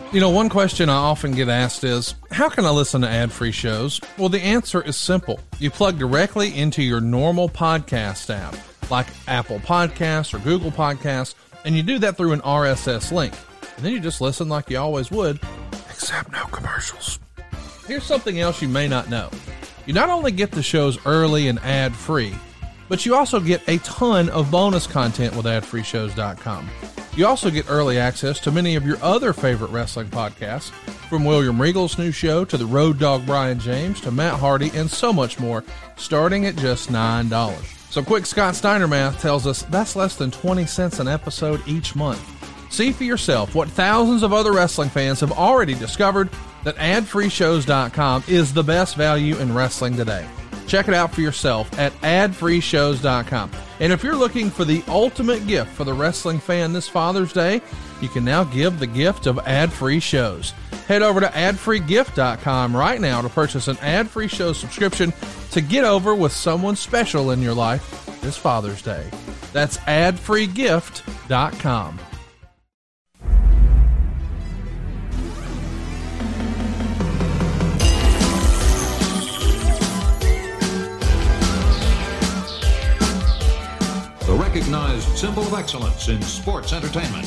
You know, one question I often get asked is, how can I listen to ad-free shows? Well, the answer is simple. You plug directly into your normal podcast app, like Apple Podcasts or Google Podcasts, and you do that through an RSS link. And then you just listen like you always would, except no commercials. Here's something else you may not know. You not only get the shows early and ad-free, but you also get a ton of bonus content with adfreeshows.com. You also get early access to many of your other favorite wrestling podcasts, from William Regal's new show to the Road Dogg Brian James to Matt Hardy and so much more, starting at just $9. So quick Scott Steiner math tells us that's less than 20 cents an episode each month. See for yourself what thousands of other wrestling fans have already discovered, that adfreeshows.com is the best value in wrestling today. Check it out for yourself at adfreeshows.com. And if you're looking for the ultimate gift for the wrestling fan this Father's Day, you can now give the gift of ad-free shows. Head over to adfreegift.com right now to purchase an ad-free show subscription to get over with someone special in your life this Father's Day. That's adfreegift.com. The recognized symbol of excellence in sports entertainment.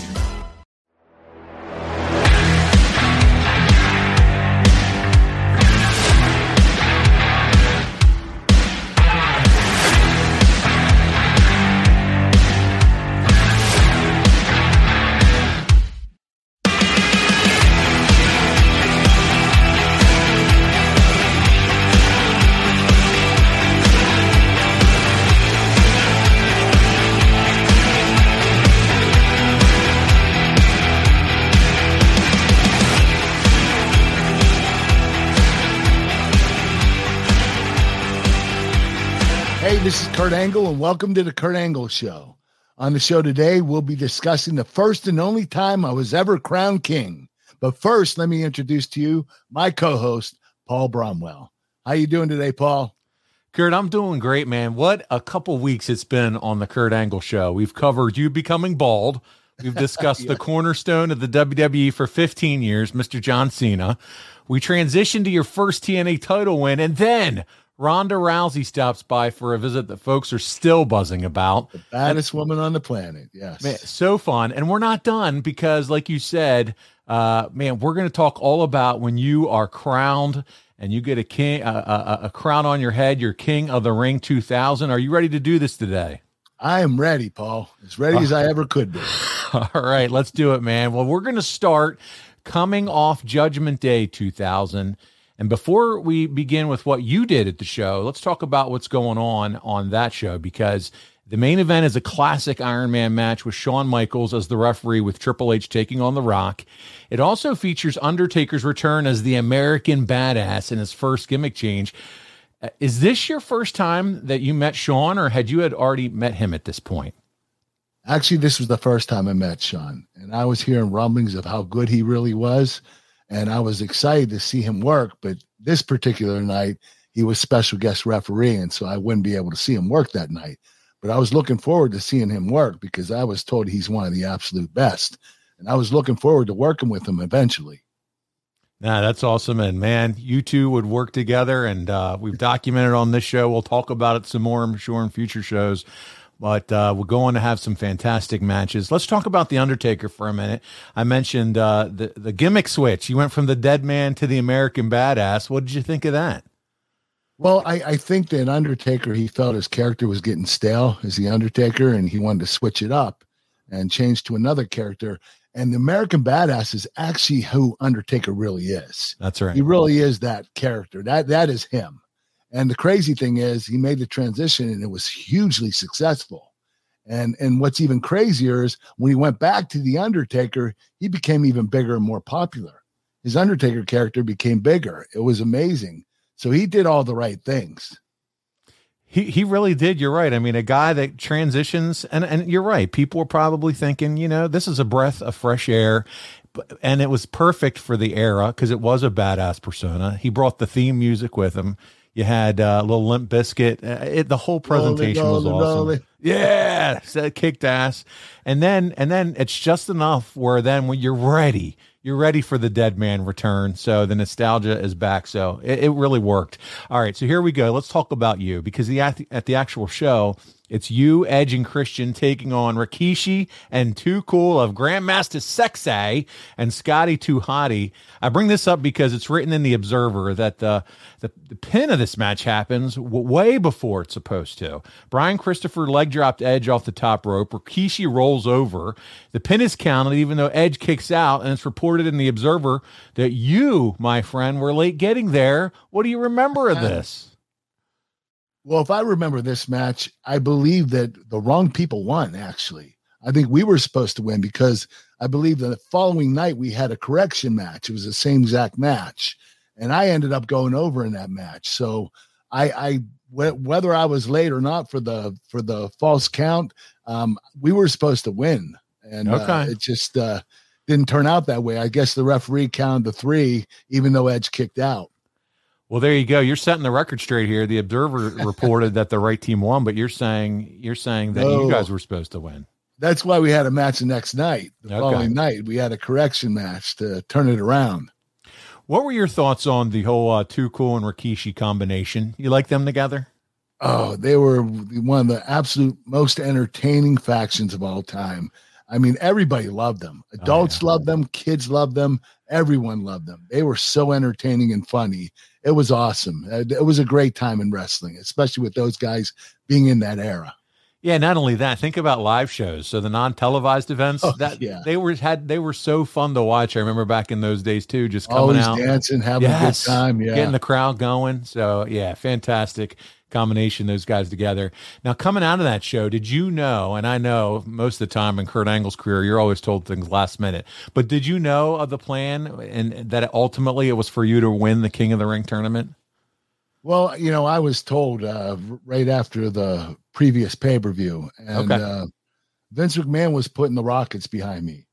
This is Kurt Angle, and welcome to the Kurt Angle Show. On the show today, we'll be discussing the first and only time I was ever crowned king. But first, let me introduce to you my co-host, Paul Bromwell. How you doing today, Paul? Kurt, I'm doing great, man. What a couple weeks it's been on the Kurt Angle Show. We've covered you becoming bald. We've discussed the cornerstone of the WWE for 15 years, Mr. John Cena. We transitioned to your first TNA title win, and then Ronda Rousey stops by for a visit that folks are still buzzing about. The baddest woman on the planet, yes. Man, so fun. And we're not done because, like you said, man, we're going to talk all about when you are crowned and you get a king, a crown on your head, you're King of the Ring 2000. Are you ready to do this today? I am ready, Paul. As ready as I ever could be. All right, let's do it, man. Well, we're going to start coming off Judgment Day 2000. And before we begin with what you did at the show, let's talk about what's going on that show, because the main event is a classic Iron Man match with Shawn Michaels as the referee with Triple H taking on The Rock. It also features Undertaker's return as the American Badass in his first gimmick change. Is this your first time that you met Shawn, or had you already met him at this point? Actually, this was the first time I met Shawn, and I was hearing rumblings of how good he really was. And I was excited to see him work, but this particular night, he was special guest referee, and so I wouldn't be able to see him work that night. But I was looking forward to seeing him work because I was told he's one of the absolute best. And I was looking forward to working with him eventually. Nah, that's awesome. And, man, you two would work together, and we've documented on this show. We'll talk about it some more, I'm sure, in future shows. But we're going to have some fantastic matches. Let's talk about The Undertaker for a minute. I mentioned the gimmick switch. You went from the dead man to the American Badass. What did you think of that? Well, I think that Undertaker, he felt his character was getting stale as the Undertaker, and he wanted to switch it up and change to another character. And the American Badass is actually who Undertaker really is. That's right. He really is that character. That is him. And the crazy thing is he made the transition and it was hugely successful. And what's even crazier is when he went back to The Undertaker, he became even bigger and more popular. His Undertaker character became bigger. It was amazing. So he did all the right things. He really did. You're right. I mean, a guy that transitions, and you're right. People were probably thinking, this is a breath of fresh air. And it was perfect for the era because it was a badass persona. He brought the theme music with him. You had a little Limp Biscuit. The whole presentation was awesome. Yeah, so it kicked ass. And then it's just enough where then when you're ready for the Dead Man return. So the nostalgia is back. So it really worked. All right, so here we go. Let's talk about you, because at the actual show, it's you, Edge, and Christian taking on Rikishi and Too Cool of Grandmaster Sexay and Scotty 2 Hotty. I bring this up because it's written in the Observer that the pin of this match happens way before it's supposed to. Brian Christopher leg dropped Edge off the top rope. Rikishi rolls over. The pin is counted even though Edge kicks out, and it's reported in the Observer that you, my friend, were late getting there. What do you remember of this? Well, if I remember this match, I believe that the wrong people won, actually. I think we were supposed to win because I believe that the following night we had a correction match. It was the same exact match. And I ended up going over in that match. So whether I was late or not for the false count, we were supposed to win. And it just didn't turn out that way. I guess the referee counted the 3, even though Edge kicked out. Well, there you go. You're setting the record straight here. The Observer reported that the right team won, but you're saying that you guys were supposed to win. That's why we had a match the next night. The following night, we had a correction match to turn it around. What were your thoughts on the whole Too Cool and Rikishi combination? You like them together? Oh, they were one of the absolute most entertaining factions of all time. I mean, everybody loved them. Adults loved them. Kids loved them. Everyone loved them. They were so entertaining and funny. It was awesome. It was a great time in wrestling, especially with those guys being in that era. Yeah, not only that, think about live shows. So the non-televised events, they were so fun to watch. I remember back in those days too, just coming out, dancing, having a good time, getting the crowd going. So yeah, fantastic combination, those guys together. Now, coming out of that show, did you know, and I know most of the time in Kurt Angle's career, you're always told things last minute, but did you know of the plan and that ultimately it was for you to win the King of the Ring tournament? Well, I was told right after the previous pay-per-view, and Vince McMahon was putting the Rockets behind me.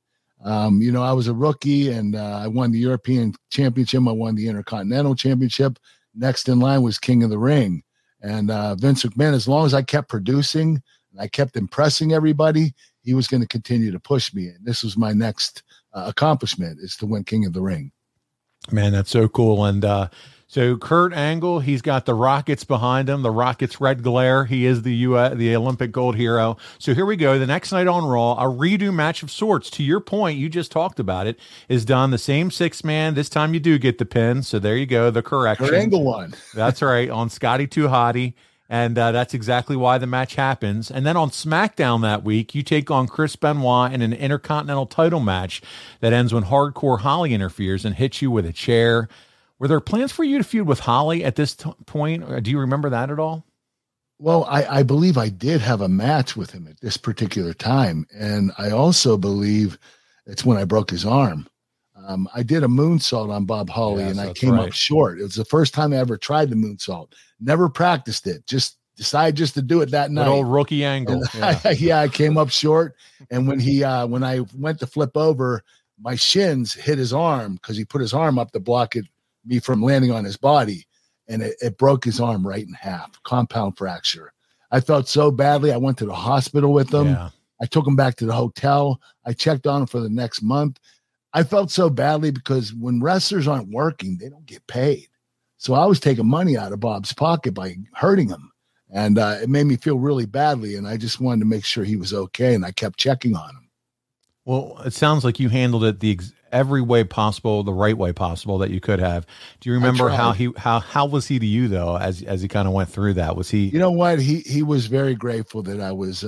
I was a rookie, and I won the European Championship. I won the Intercontinental Championship. Next in line was King of the Ring. And Vince McMahon, as long as I kept producing and I kept impressing everybody, he was going to continue to push me. And this was my next accomplishment, is to win King of the Ring. Man, that's so cool. And so Kurt Angle, he's got the Rockets behind him, the Rockets red glare. He is the Olympic gold hero. So here we go. The next night on Raw, a redo match of sorts. To your point, you just talked about it, is done. The same 6-man. This time you do get the pin. So there you go. The correction. Kurt Angle won. That's right. On Scotty 2 Hotty. And that's exactly why the match happens. And then on SmackDown that week, you take on Chris Benoit in an Intercontinental title match that ends when Hardcore Holly interferes and hits you with a chair. Were there plans for you to feud with Holly at this point? Or do you remember that at all? Well, I believe I did have a match with him at this particular time. And I also believe it's when I broke his arm. I did a moonsault on Bob Holly, and I came up short. It was the first time I ever tried the moonsault. Never practiced it. Just decided just to do it that night. That old rookie angle. I came up short. And when when I went to flip over, my shins hit his arm because he put his arm up to block me from landing on his body, and it broke his arm right in half. Compound fracture. I felt so badly. I went to the hospital with him. Yeah. I took him back to the hotel. I checked on him for the next month. I felt so badly because when wrestlers aren't working, they don't get paid. So I was taking money out of Bob's pocket by hurting him, and it made me feel really badly. And I just wanted to make sure he was okay, and I kept checking on him. Well, it sounds like you handled it every way possible, the right way possible that you could have. Do you remember how was he to you though, as he kind of went through that? Was he? You know what? He was very grateful that I was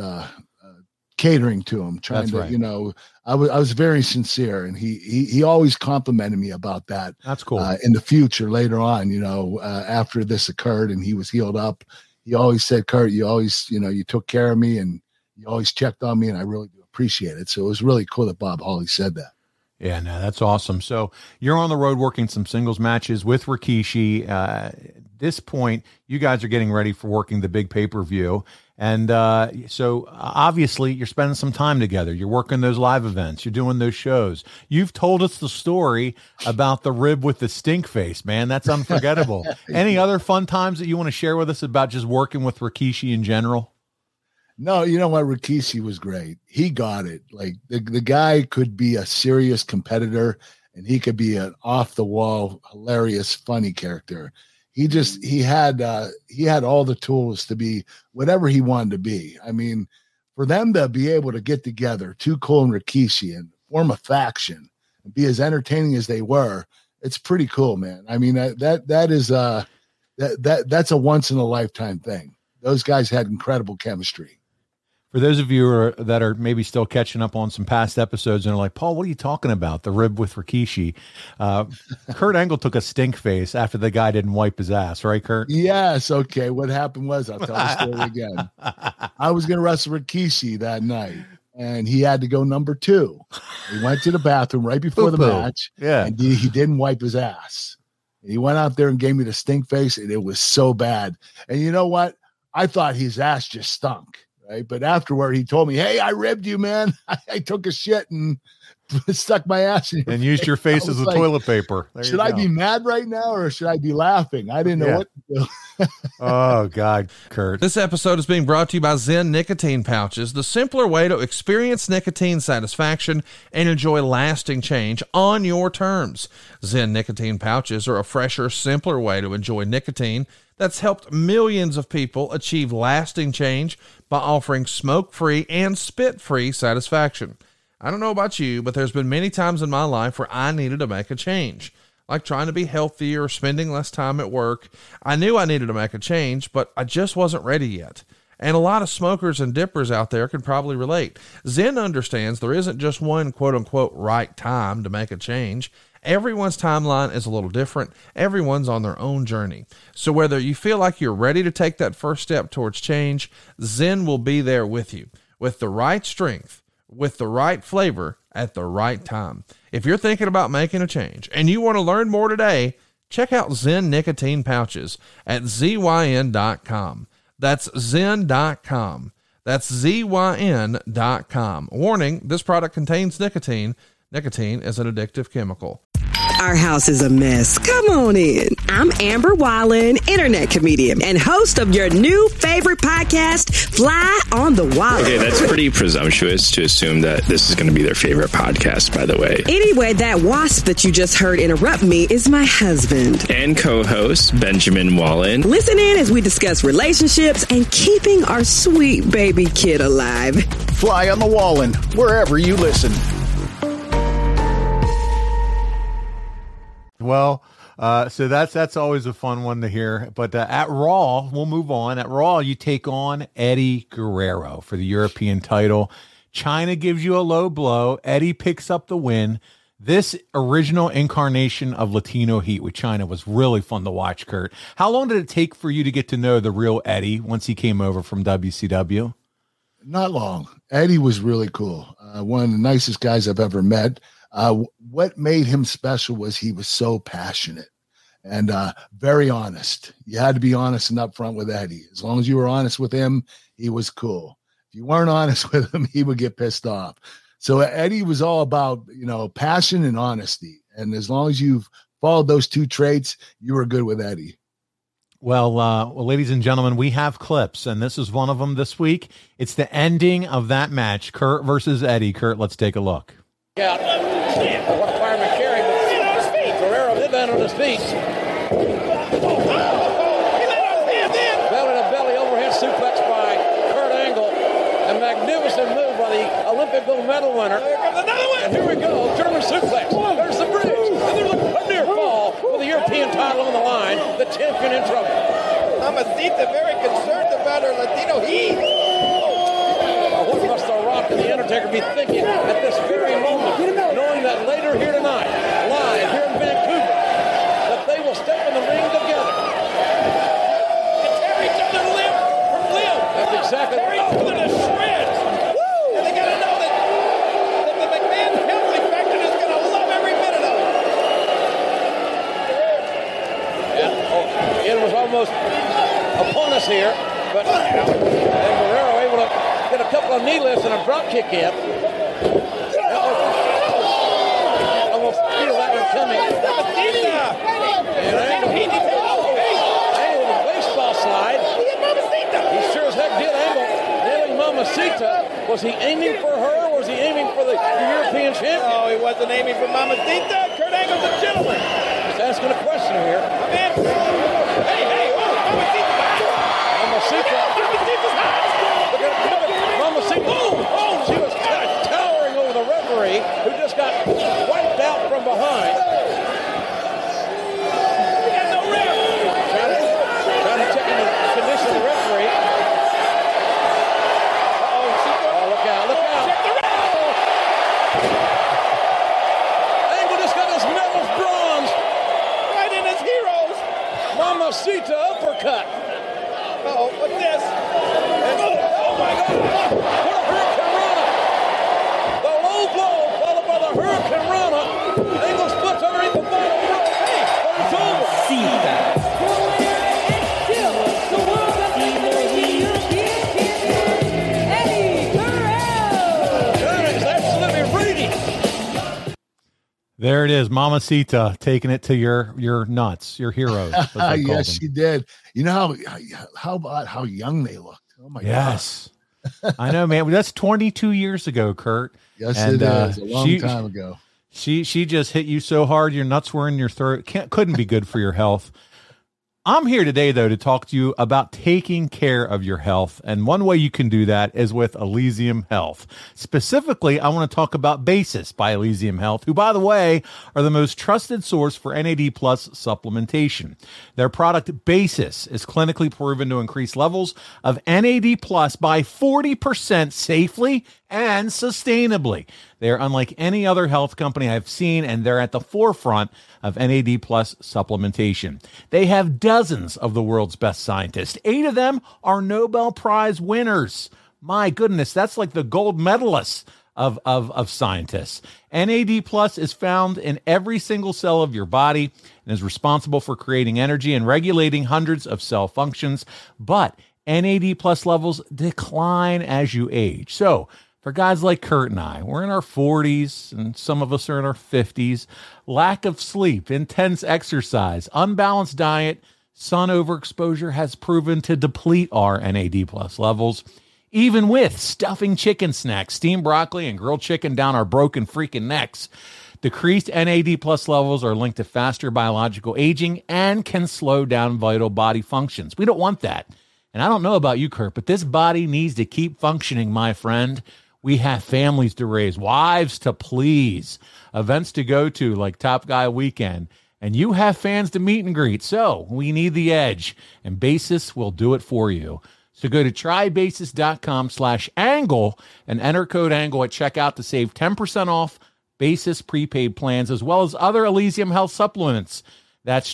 catering to him, trying That's to, right. I was very sincere, and he always complimented me about that. That's cool. In the future, later on, after this occurred and he was healed up, he always said, "Kurt, you always, you took care of me and you always checked on me, and I really do appreciate it." So it was really cool that Bob Holly said that. Yeah, no, that's awesome. So you're on the road working some singles matches with Rikishi. At this point, you guys are getting ready for working the big pay-per-view. And so obviously you're spending some time together. You're working those live events. You're doing those shows. You've told us the story about the rib with the stink face, man. That's unforgettable. Any other fun times that you want to share with us about just working with Rikishi in general? No, you know what? Rikishi was great. He got it. Like the guy could be a serious competitor and he could be an off the wall, hilarious, funny character. He had all the tools to be whatever he wanted to be. I mean, for them to be able to get together, Too Cool and Rikishi, and form a faction and be as entertaining as they were, it's pretty cool, man. I mean, that's a once in a lifetime thing. Those guys had incredible chemistry. For those of you that are maybe still catching up on some past episodes and are like, Paul, what are you talking about? The rib with Rikishi. Kurt Angle took a stink face after the guy didn't wipe his ass, right, Kurt? Yes. Okay. What happened was, I'll tell the story again. I was going to wrestle Rikishi that night, and he had to go number 2. He went to the bathroom right before the match, and he didn't wipe his ass. He went out there and gave me the stink face, and it was so bad. And you know what? I thought his ass just stunk. Right? But afterward, he told me, "Hey, I ribbed you, man. I took a shit and stuck my ass in your and used your face as a toilet paper." Should I be mad right now or should I be laughing? I didn't know what to do. Oh, God, Kurt. This episode is being brought to you by Zen Nicotine Pouches, the simpler way to experience nicotine satisfaction and enjoy lasting change on your terms. Zen Nicotine Pouches are a fresher, simpler way to enjoy nicotine that's helped millions of people achieve lasting change by offering smoke-free and spit-free satisfaction. I don't know about you, but there's been many times in my life where I needed to make a change, like trying to be healthier or spending less time at work. I knew I needed to make a change, but I just wasn't ready yet. And a lot of smokers and dippers out there can probably relate. Zen understands there isn't just one quote-unquote right time to make a change. Everyone's timeline is a little different. Everyone's on their own journey. So whether you feel like you're ready to take that first step towards change, Zen will be there with you, with the right strength, with the right flavor at the right time. If you're thinking about making a change and you want to learn more today, check out Zen Nicotine Pouches at ZYN.com. That's Zen.com. That's ZYN.com. Warning, this product contains nicotine. Nicotine is an addictive chemical. Our house is a mess. Come on in. I'm Amber Wallen, internet comedian and host of your new favorite podcast, Fly on the Wall. Okay, that's pretty presumptuous to assume that this is going to be their favorite podcast, by the way. Anyway, that wasp that you just heard interrupt me is my husband. And co-host, Benjamin Wallen. Listen in as we discuss relationships and keeping our sweet baby kid alive. Fly on the Wallen, wherever you listen. Well, so that's always a fun one to hear. But at Raw, we'll move on. At Raw, you take on Eddie Guerrero for the European title. China gives you a low blow. Eddie picks up the win. This original incarnation of Latino Heat with China was really fun to watch, Kurt. How long did it take for you to get to know the real Eddie once he came over from WCW? Not long. Eddie was really cool. One of the nicest guys I've ever met. What made him special was he was so passionate and very honest. You had to be honest and upfront with Eddie. As long as you were honest with him, he was cool. If you weren't honest with him, he would get pissed off. So Eddie was all about, passion and honesty. And as long as you've followed those two traits, you were good with Eddie. Well, ladies and gentlemen, we have clips, and this is one of them this week. It's the ending of that match, Kurt versus Eddie. Kurt, let's take a look. Out. What a fireman carry, but Guerrero did land on his feet. Belly to belly overhead suplex by Kurt Angle. A magnificent move by the Olympic gold medal winner. Here comes another one. And here we go, German suplex. There's the bridge. And there's a near fall with the European title on the line. The champion in trouble. Mamacita very concerned about her Latino Heat. What must The Rock and The Undertaker be thinking at this very moment, knowing that later here tonight, live here in Vancouver, that they will step in the ring together and tear each other limb from limb. That's exactly tear each other to shreds. Woo! And they got to know that the McMahon family faction is going to love Thomas here, but and Guerrero able to get a couple of knee lifts and a drop kick in. Almost feel that one coming. And Angle with a baseball slide. He sure as heck did. Angle nailing Mamacita. Was he aiming for her, or was he aiming for the European champion? No, he wasn't aiming for Mamacita. Kurt Angle's a gentleman. Just asking a question here. Hey, Mamacita. Mamacita's hot. Look at Mamacita. She was towering over the referee, who just got wiped out from behind. We got no ref. Trying to check in the condition of the referee. Look out. Angle just got his medals bronze. Right in his heroes. Mamacita uppercut. Uh-oh, what's this? Oh, my God. What a Hurricane Rana. The low blow followed by the Hurricane Rana. Angle splits underneath the bottom rope. Hey, but it's over. It's absolutely reading. There it is, Mamacita taking it to your nuts, your heroes. as they call Yes, them. she did. You know how about how young they looked? Oh my Yes. I know, man. That's 22 years ago, Kurt. Yes, And, it is. A long time ago. She just hit you so hard, your nuts were in your throat. Couldn't be good for your health. I'm here today, though, to talk to you about taking care of your health. And one way you can do that is with Elysium Health. Specifically, I want to talk about Basis by Elysium Health, who, by the way, are the most trusted source for NAD plus supplementation. Their product Basis is clinically proven to increase levels of NAD plus by 40% safely and sustainably. They are unlike any other health company I've seen, and they're at the forefront of NAD plus supplementation. They have dozens of the world's best scientists. 8 of them are Nobel Prize winners. My goodness, that's like the gold medalists of scientists. NAD plus is found in every single cell of your body and is responsible for creating energy and regulating hundreds of cell functions. But NAD plus levels decline as you age. So for guys like Kurt and I, we're in our 40s and some of us are in our 50s. Lack of sleep, intense exercise, unbalanced diet, sun overexposure has proven to deplete our NAD plus levels. Even with stuffing chicken snacks, steamed broccoli, and grilled chicken down our broken freaking necks, decreased NAD plus levels are linked to faster biological aging and can slow down vital body functions. We don't want that. And I don't know about you, Kurt, but this body needs to keep functioning, my friend. We have families to raise, wives to please, events to go to like Top Guy Weekend, and you have fans to meet and greet. So we need the edge, and Basis will do it for you. So go to trybasis.com/angle and enter code ANGLE at checkout to save 10% off Basis prepaid plans, as well as other Elysium Health supplements. That's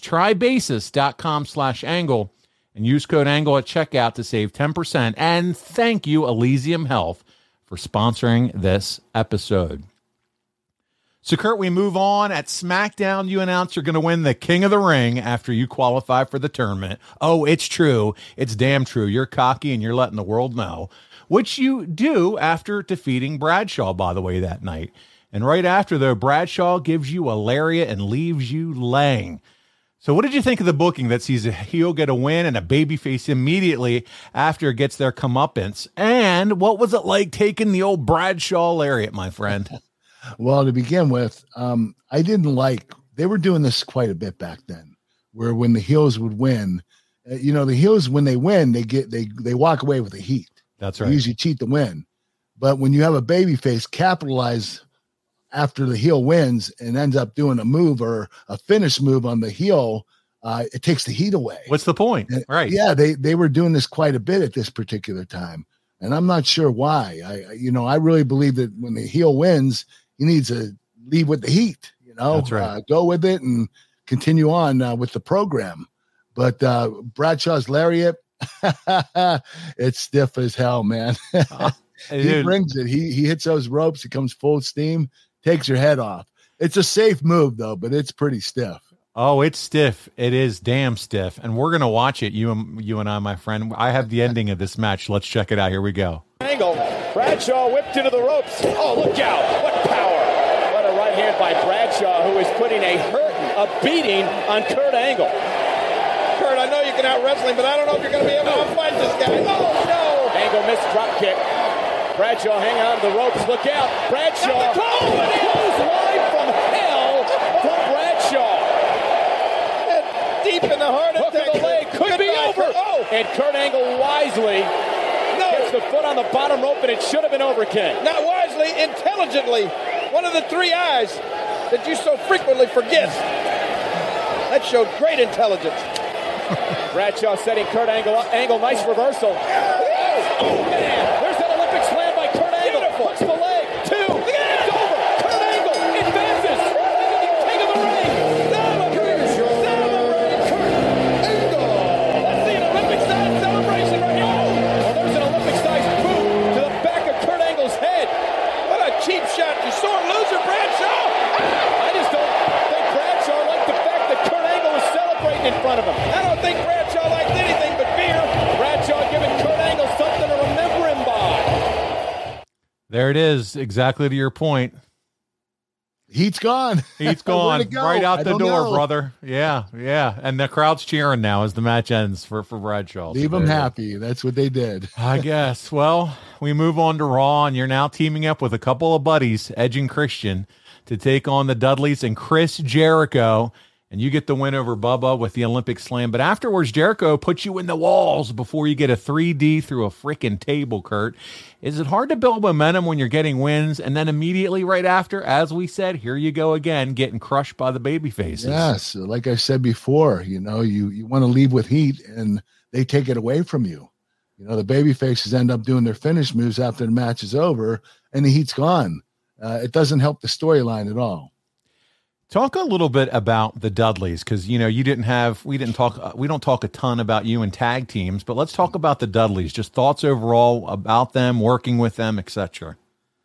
trybasis.com/angle and use code ANGLE at checkout to save 10%. And thank you, Elysium Health, for sponsoring this episode. So, Kurt, we move on. At SmackDown, you announced you're going to win the King of the Ring after you qualify for the tournament. Oh, it's true. It's damn true. You're cocky and you're letting the world know, which you do after defeating Bradshaw, by the way, that night. And right after, though, Bradshaw gives you a lariat and leaves you laying. So what did you think of the booking that sees a heel get a win and a babyface immediately after it gets their comeuppance? And what was it like taking the old Bradshaw lariat, my friend? Well, to begin with, I didn't like, they were doing this quite a bit back then, where when the heels would win, the heels, when they win, they walk away with the heat. That's right. They usually cheat the win. But when you have a babyface capitalize after the heel wins and ends up doing a move or a finish move on the heel, it takes the heat away. What's the point? Right. Yeah, they were doing this quite a bit at this particular time. And I'm not sure why. I really believe that when the heel wins, he needs to leave with the heat, That's right. Go with it and continue on with the program. But Bradshaw's lariat, it's stiff as hell, man. He brings it. He hits those ropes. He comes full steam, takes your head off. It's a safe move, though, but it's pretty stiff. Oh, it's stiff. It is damn stiff. And we're going to watch it, you and I, my friend. I have the ending of this match. Let's check it out. Here we go. Angle. Bradshaw whipped into the ropes. Oh, look out. What power. What a right hand by Bradshaw, who is putting a beating on Kurt Angle. Kurt, I know you can out-wrestle him, but I don't know if you're going to be able to fight this guy. No. Angle missed drop kick. Bradshaw hanging on to the ropes. Look out. Bradshaw. Close line from hell from Bradshaw. Deep in the heart Hook of the leg. Could be over. Oh. And Kurt Angle wisely gets the foot on the bottom rope, and it should have been over, King. Not wisely, intelligently. One of the three eyes that you so frequently forget. That showed great intelligence. Bradshaw setting Kurt Angle up. Angle, nice reversal. Oh, man. There's an Olympic slam by Kurt Angle. Beautiful. Hooks the leg. Two. It's over. Kurt Angle advances. King of the ring. Celebrate. Kurt Angle. Let's see an Olympic-sized celebration right here. Oh, there's an Olympic-sized boot to the back of Kurt Angle's head. What a cheap shot. You sore loser, Bradshaw. I just don't think Bradshaw liked the fact that Kurt Angle was celebrating in front of him. I don't think Bradshaw liked anything but beer. Bradshaw giving Kurt Angle something to remember him by. There it is. Exactly to your point. Heat's gone. He's gone Where'd it go? right out I the don't door, know. brother. Yeah. And the crowd's cheering now as the match ends for Bradshaw. Leave So them there you go. happy. That's what they did. I guess. Well, we move on to Raw, and you're now teaming up with a couple of buddies, Edge and Christian, to take on the Dudleys and Chris Jericho. And you get the win over Bubba with the Olympic Slam. But afterwards, Jericho puts you in the walls before you get a 3D through a freaking table, Kurt. Is it hard to build momentum when you're getting wins and then immediately right after, as we said, here you go again, getting crushed by the baby faces? Yes. Like I said before, you want to leave with heat and they take it away from you. The baby faces end up doing their finish moves after the match is over and the heat's gone. It doesn't help the storyline at all. Talk a little bit about the Dudleys, because we don't talk a ton about you in tag teams, but let's talk about the Dudleys. Just thoughts overall about them, working with them, etc.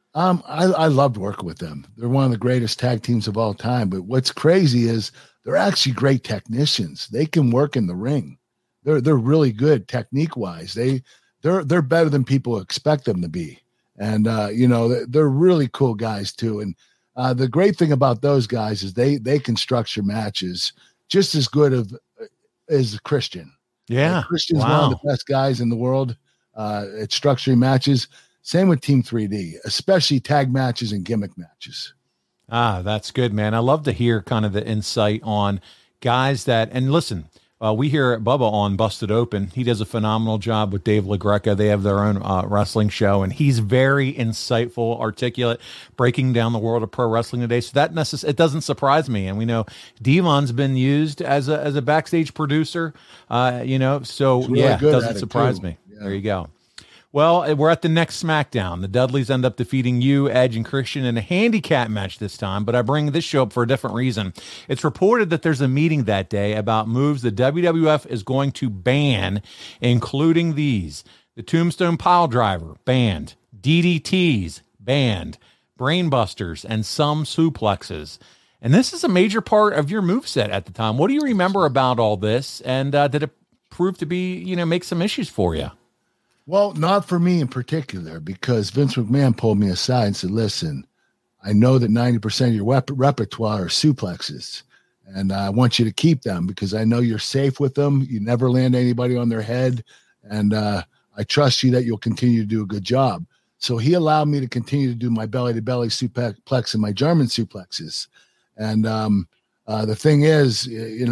I loved working with them. They're one of the greatest tag teams of all time. But what's crazy is they're actually great technicians. They can work in the ring. They're really good technique wise. They're better than people expect them to be. And they're really cool guys too. And the great thing about those guys is they can structure matches just as good as Christian. Yeah. Christian's one of the best guys in the world at structuring matches. Same with Team 3D, especially tag matches and gimmick matches. That's good, man. I love to hear kind of the insight on guys and listen, we hear Bubba on Busted Open. He does a phenomenal job with Dave LaGreca. They have their own wrestling show, and he's very insightful, articulate, breaking down the world of pro wrestling today. So it doesn't surprise me. And we know Devon's been used as a backstage producer, so really it doesn't surprise me. Yeah. There you go. Well, we're at the next SmackDown. The Dudleys end up defeating you, Edge, and Christian in a handicap match this time, but I bring this show up for a different reason. It's reported that there's a meeting that day about moves the WWF is going to ban, including these: the Tombstone Piledriver, banned; DDTs, banned; Brainbusters, and some suplexes. And this is a major part of your moveset at the time. What do you remember about all this, and did it prove to be, make some issues for you? Well, not for me in particular, because Vince McMahon pulled me aside and said, listen, I know that 90% of your repertoire are suplexes, and I want you to keep them because I know you're safe with them. You never land anybody on their head, and I trust you that you'll continue to do a good job. So he allowed me to continue to do my belly-to-belly suplex and my German suplexes. And the thing is,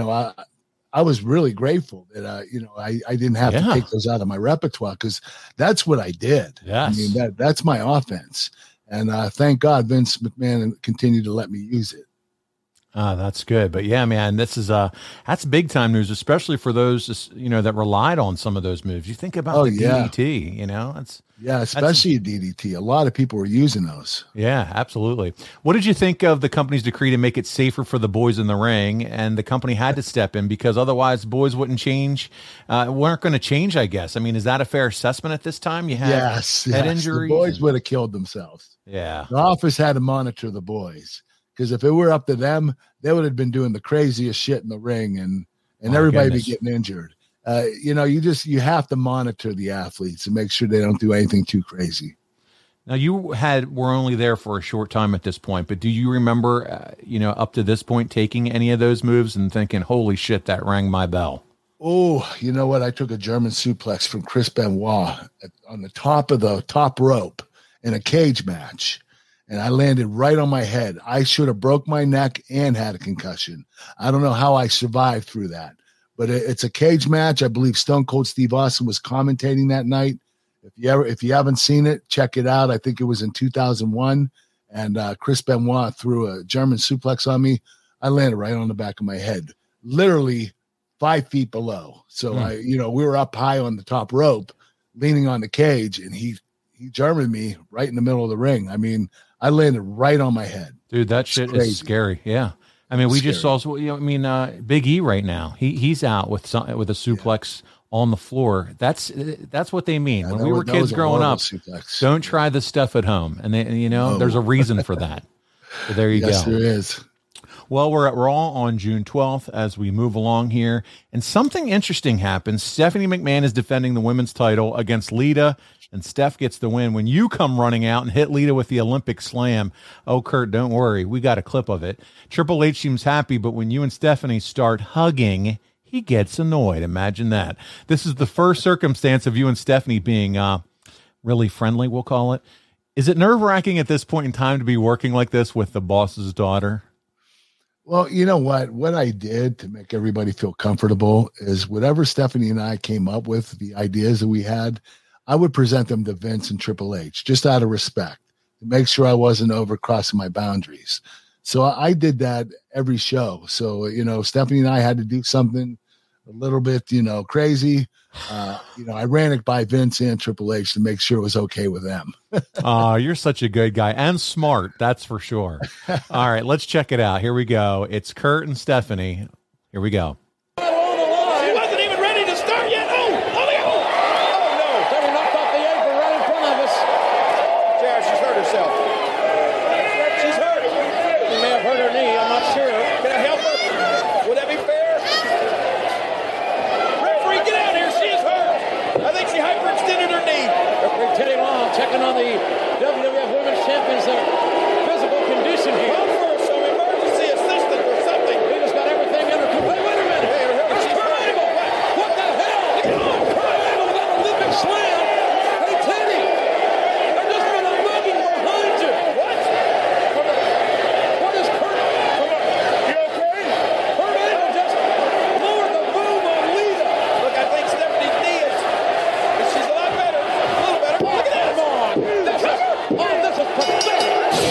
I was really grateful that, I didn't have to take those out of my repertoire because that's what I did. Yes. I mean, that's my offense. And thank God Vince McMahon continued to let me use it. That's good. But yeah, man, this is that's big time news, especially for those, that relied on some of those moves. You think about DDT, especially DDT. A lot of people were using those. Yeah, absolutely. What did you think of the company's decree to make it safer for the boys in the ring? And the company had to step in because otherwise boys weren't going to change, I guess. I mean, is that a fair assessment at this time? You had head injuries. The boys would have killed themselves. Yeah. The office had to monitor the boys because if it were up to them, they would have been doing the craziest shit in the ring, and everybody be getting injured. You have to monitor the athletes and make sure they don't do anything too crazy. Now, you were only there for a short time at this point, but do you remember, up to this point, taking any of those moves and thinking, holy shit, that rang my bell? Oh, you know what? I took a German suplex from Chris Benoit on the top of the top rope in a cage match, and I landed right on my head. I should have broke my neck and had a concussion. I don't know how I survived through that, but it's a cage match. I believe Stone Cold Steve Austin was commentating that night. If you haven't seen it, check it out. I think it was in 2001, and Chris Benoit threw a German suplex on me. I landed right on the back of my head, literally 5 feet below. So we were up high on the top rope, leaning on the cage, and he Germaned me right in the middle of the ring. I mean, I landed right on my head. Dude, that shit is scary. Yeah. I mean, we just saw, Big E right now, he's out with a suplex on the floor. That's what they mean. When we were kids growing up, don't try this stuff at home. And there's a reason for that. So there you go. Yes, there is. Well, we're at Raw on June 12th as we move along here. And something interesting happens. Stephanie McMahon is defending the women's title against Lita, and Steph gets the win when you come running out and hit Lita with the Olympic slam. Oh, Kurt, don't worry. We got a clip of it. Triple H seems happy, but when you and Stephanie start hugging, he gets annoyed. Imagine that. This is the first circumstance of you and Stephanie being really friendly, we'll call it. Is it nerve-wracking at this point in time to be working like this with the boss's daughter? Well, you know what I did to make everybody feel comfortable is whatever Stephanie and I came up with, the ideas that we had, I would present them to Vince and Triple H just out of respect to make sure I wasn't overcrossing my boundaries. So I did that every show. So, Stephanie and I had to do something a little bit, crazy. I ran it by Vince and Triple H to make sure it was okay with them. Oh, you're such a good guy and smart. That's for sure. All right, let's check it out. Here we go. It's Kurt and Stephanie. Here we go. She wasn't even ready to start yet. Oh, no. Stephanie knocked off the apron right in front of us. Yeah, she's hurt herself. She's hurt. She may have hurt her knee. I'm not sure. Can I help her? Would that be fair? Referee, get out here. She is hurt. I think she hyperextended her knee. Referee Teddy Long checking on the WWF Women's Champions physical condition here. Call for some emergency assistant or something. He just got everything under control. Wait a minute. There's Kurt Angle. What the hell? Kurt Angle with an Olympic slam. Hey, Teddy. There's just been a mugging behind you. What is Kurt? You okay? Kurt Angle just lowered the boom on Lita. Look, I think Stephanie's knee is. She's a lot better. A little better. Look at that. Come on. This is pathetic.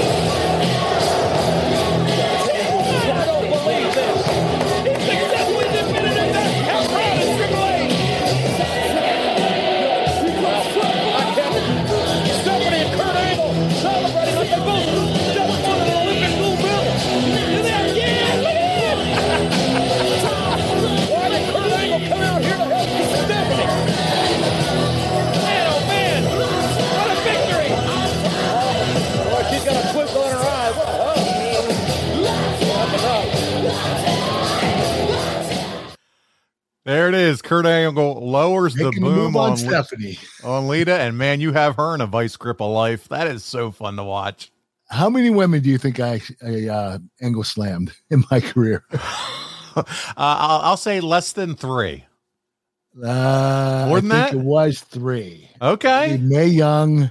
I don't believe this. He successfully defeated her. How proud is Triple H? I can't. Stephanie and Kurt Angle celebrating like they both just won an Olympic gold medal. You're there again. Look at Why did Kurt Angle come out here to help Stephanie? Man, oh man. What a victory. Boy, she's got a twinkle in her eye. What a hug. There it is. Kurt Angle lowers the Making a boom move on on Stephanie. Lita, and man, you have her in a vice grip of life. That is so fun to watch. How many women do you think I angle slammed in my career? I'll say less than 3. More than that? It was 3. Okay. Mae Young,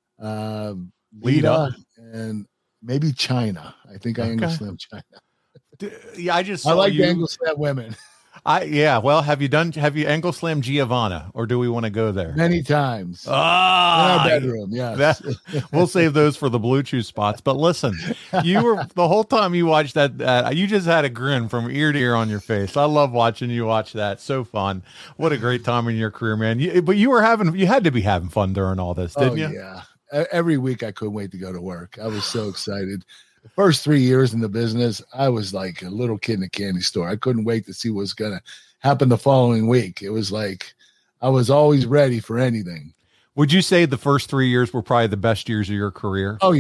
Lita, and maybe China. I think I angle slammed China. Yeah, I just I saw like you. to angle slam women. Well, have you angle slammed Giovanna, or do we want to go there? Many times. In Ah, our bedroom, yes. We'll save those for the Blue Chew spots. But listen, you were the whole time you watched that. You just had a grin from ear to ear on your face. I love watching you watch that. So fun. What a great time in your career, man. But you had to be having fun during all this, didn't you? Yeah. Every week I couldn't wait to go to work. I was so excited. The first 3 years in the business, I was like a little kid in a candy store. I couldn't wait to see what was going to happen the following week. It was like I was always ready for anything. Would you say the first 3 years were probably the best years of your career? Oh, yeah.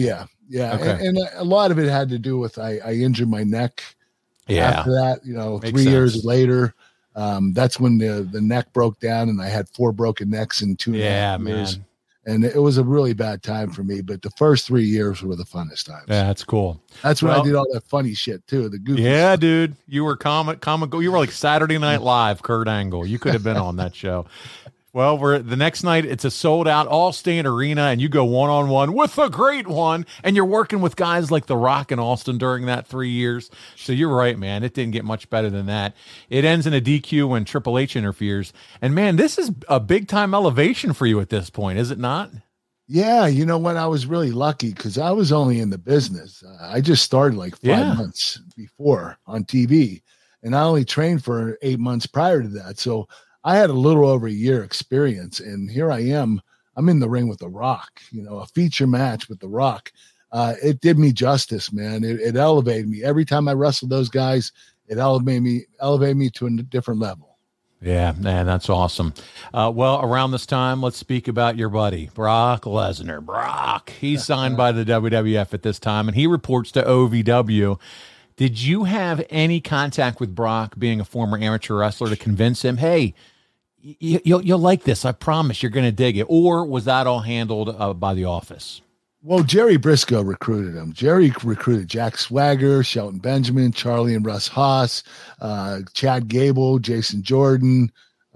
Yeah. Okay. And a lot of it had to do with I injured my neck. Yeah. After that, Makes 3 years sense. later, that's when the neck broke down, and I had 4 broken necks in 2.5 years. Man. And it was a really bad time for me. But the first 3 years were the funnest times. Yeah, that's cool. That's when I did all that funny shit too. The goofy Yeah, stuff. dude. You were comical. You were like Saturday Night Live, Kurt Angle. You could have been on that show. Well, the next night, it's a sold-out all-stand arena, and you go one-on-one with the great one, and you're working with guys like The Rock and Austin during that 3 years. So you're right, man. It didn't get much better than that. It ends in a DQ when Triple H interferes. And, man, this is a big-time elevation for you at this point, is it not? Yeah, you know what? I was really lucky because I was only in the business. I just started like 5 months before on TV, and I only trained for 8 months prior to that. So I had a little over a year experience, and here I am. I'm in the ring with The Rock, a feature match with The Rock. It did me justice, man. It elevated me. Every time I wrestled those guys, it elevated me to a different level. Yeah, man, that's awesome. Well, around this time, let's speak about your buddy, Brock Lesnar. Brock, he's signed by the WWF at this time, and he reports to OVW. Did you have any contact with Brock, being a former amateur wrestler, to convince him, hey, you'll like this, I promise you're going to dig it? Or was that all handled by the office? Well, Jerry Briscoe recruited him. Jerry recruited Jack Swagger, Shelton Benjamin, Charlie and Russ Haas, Chad Gable, Jason Jordan,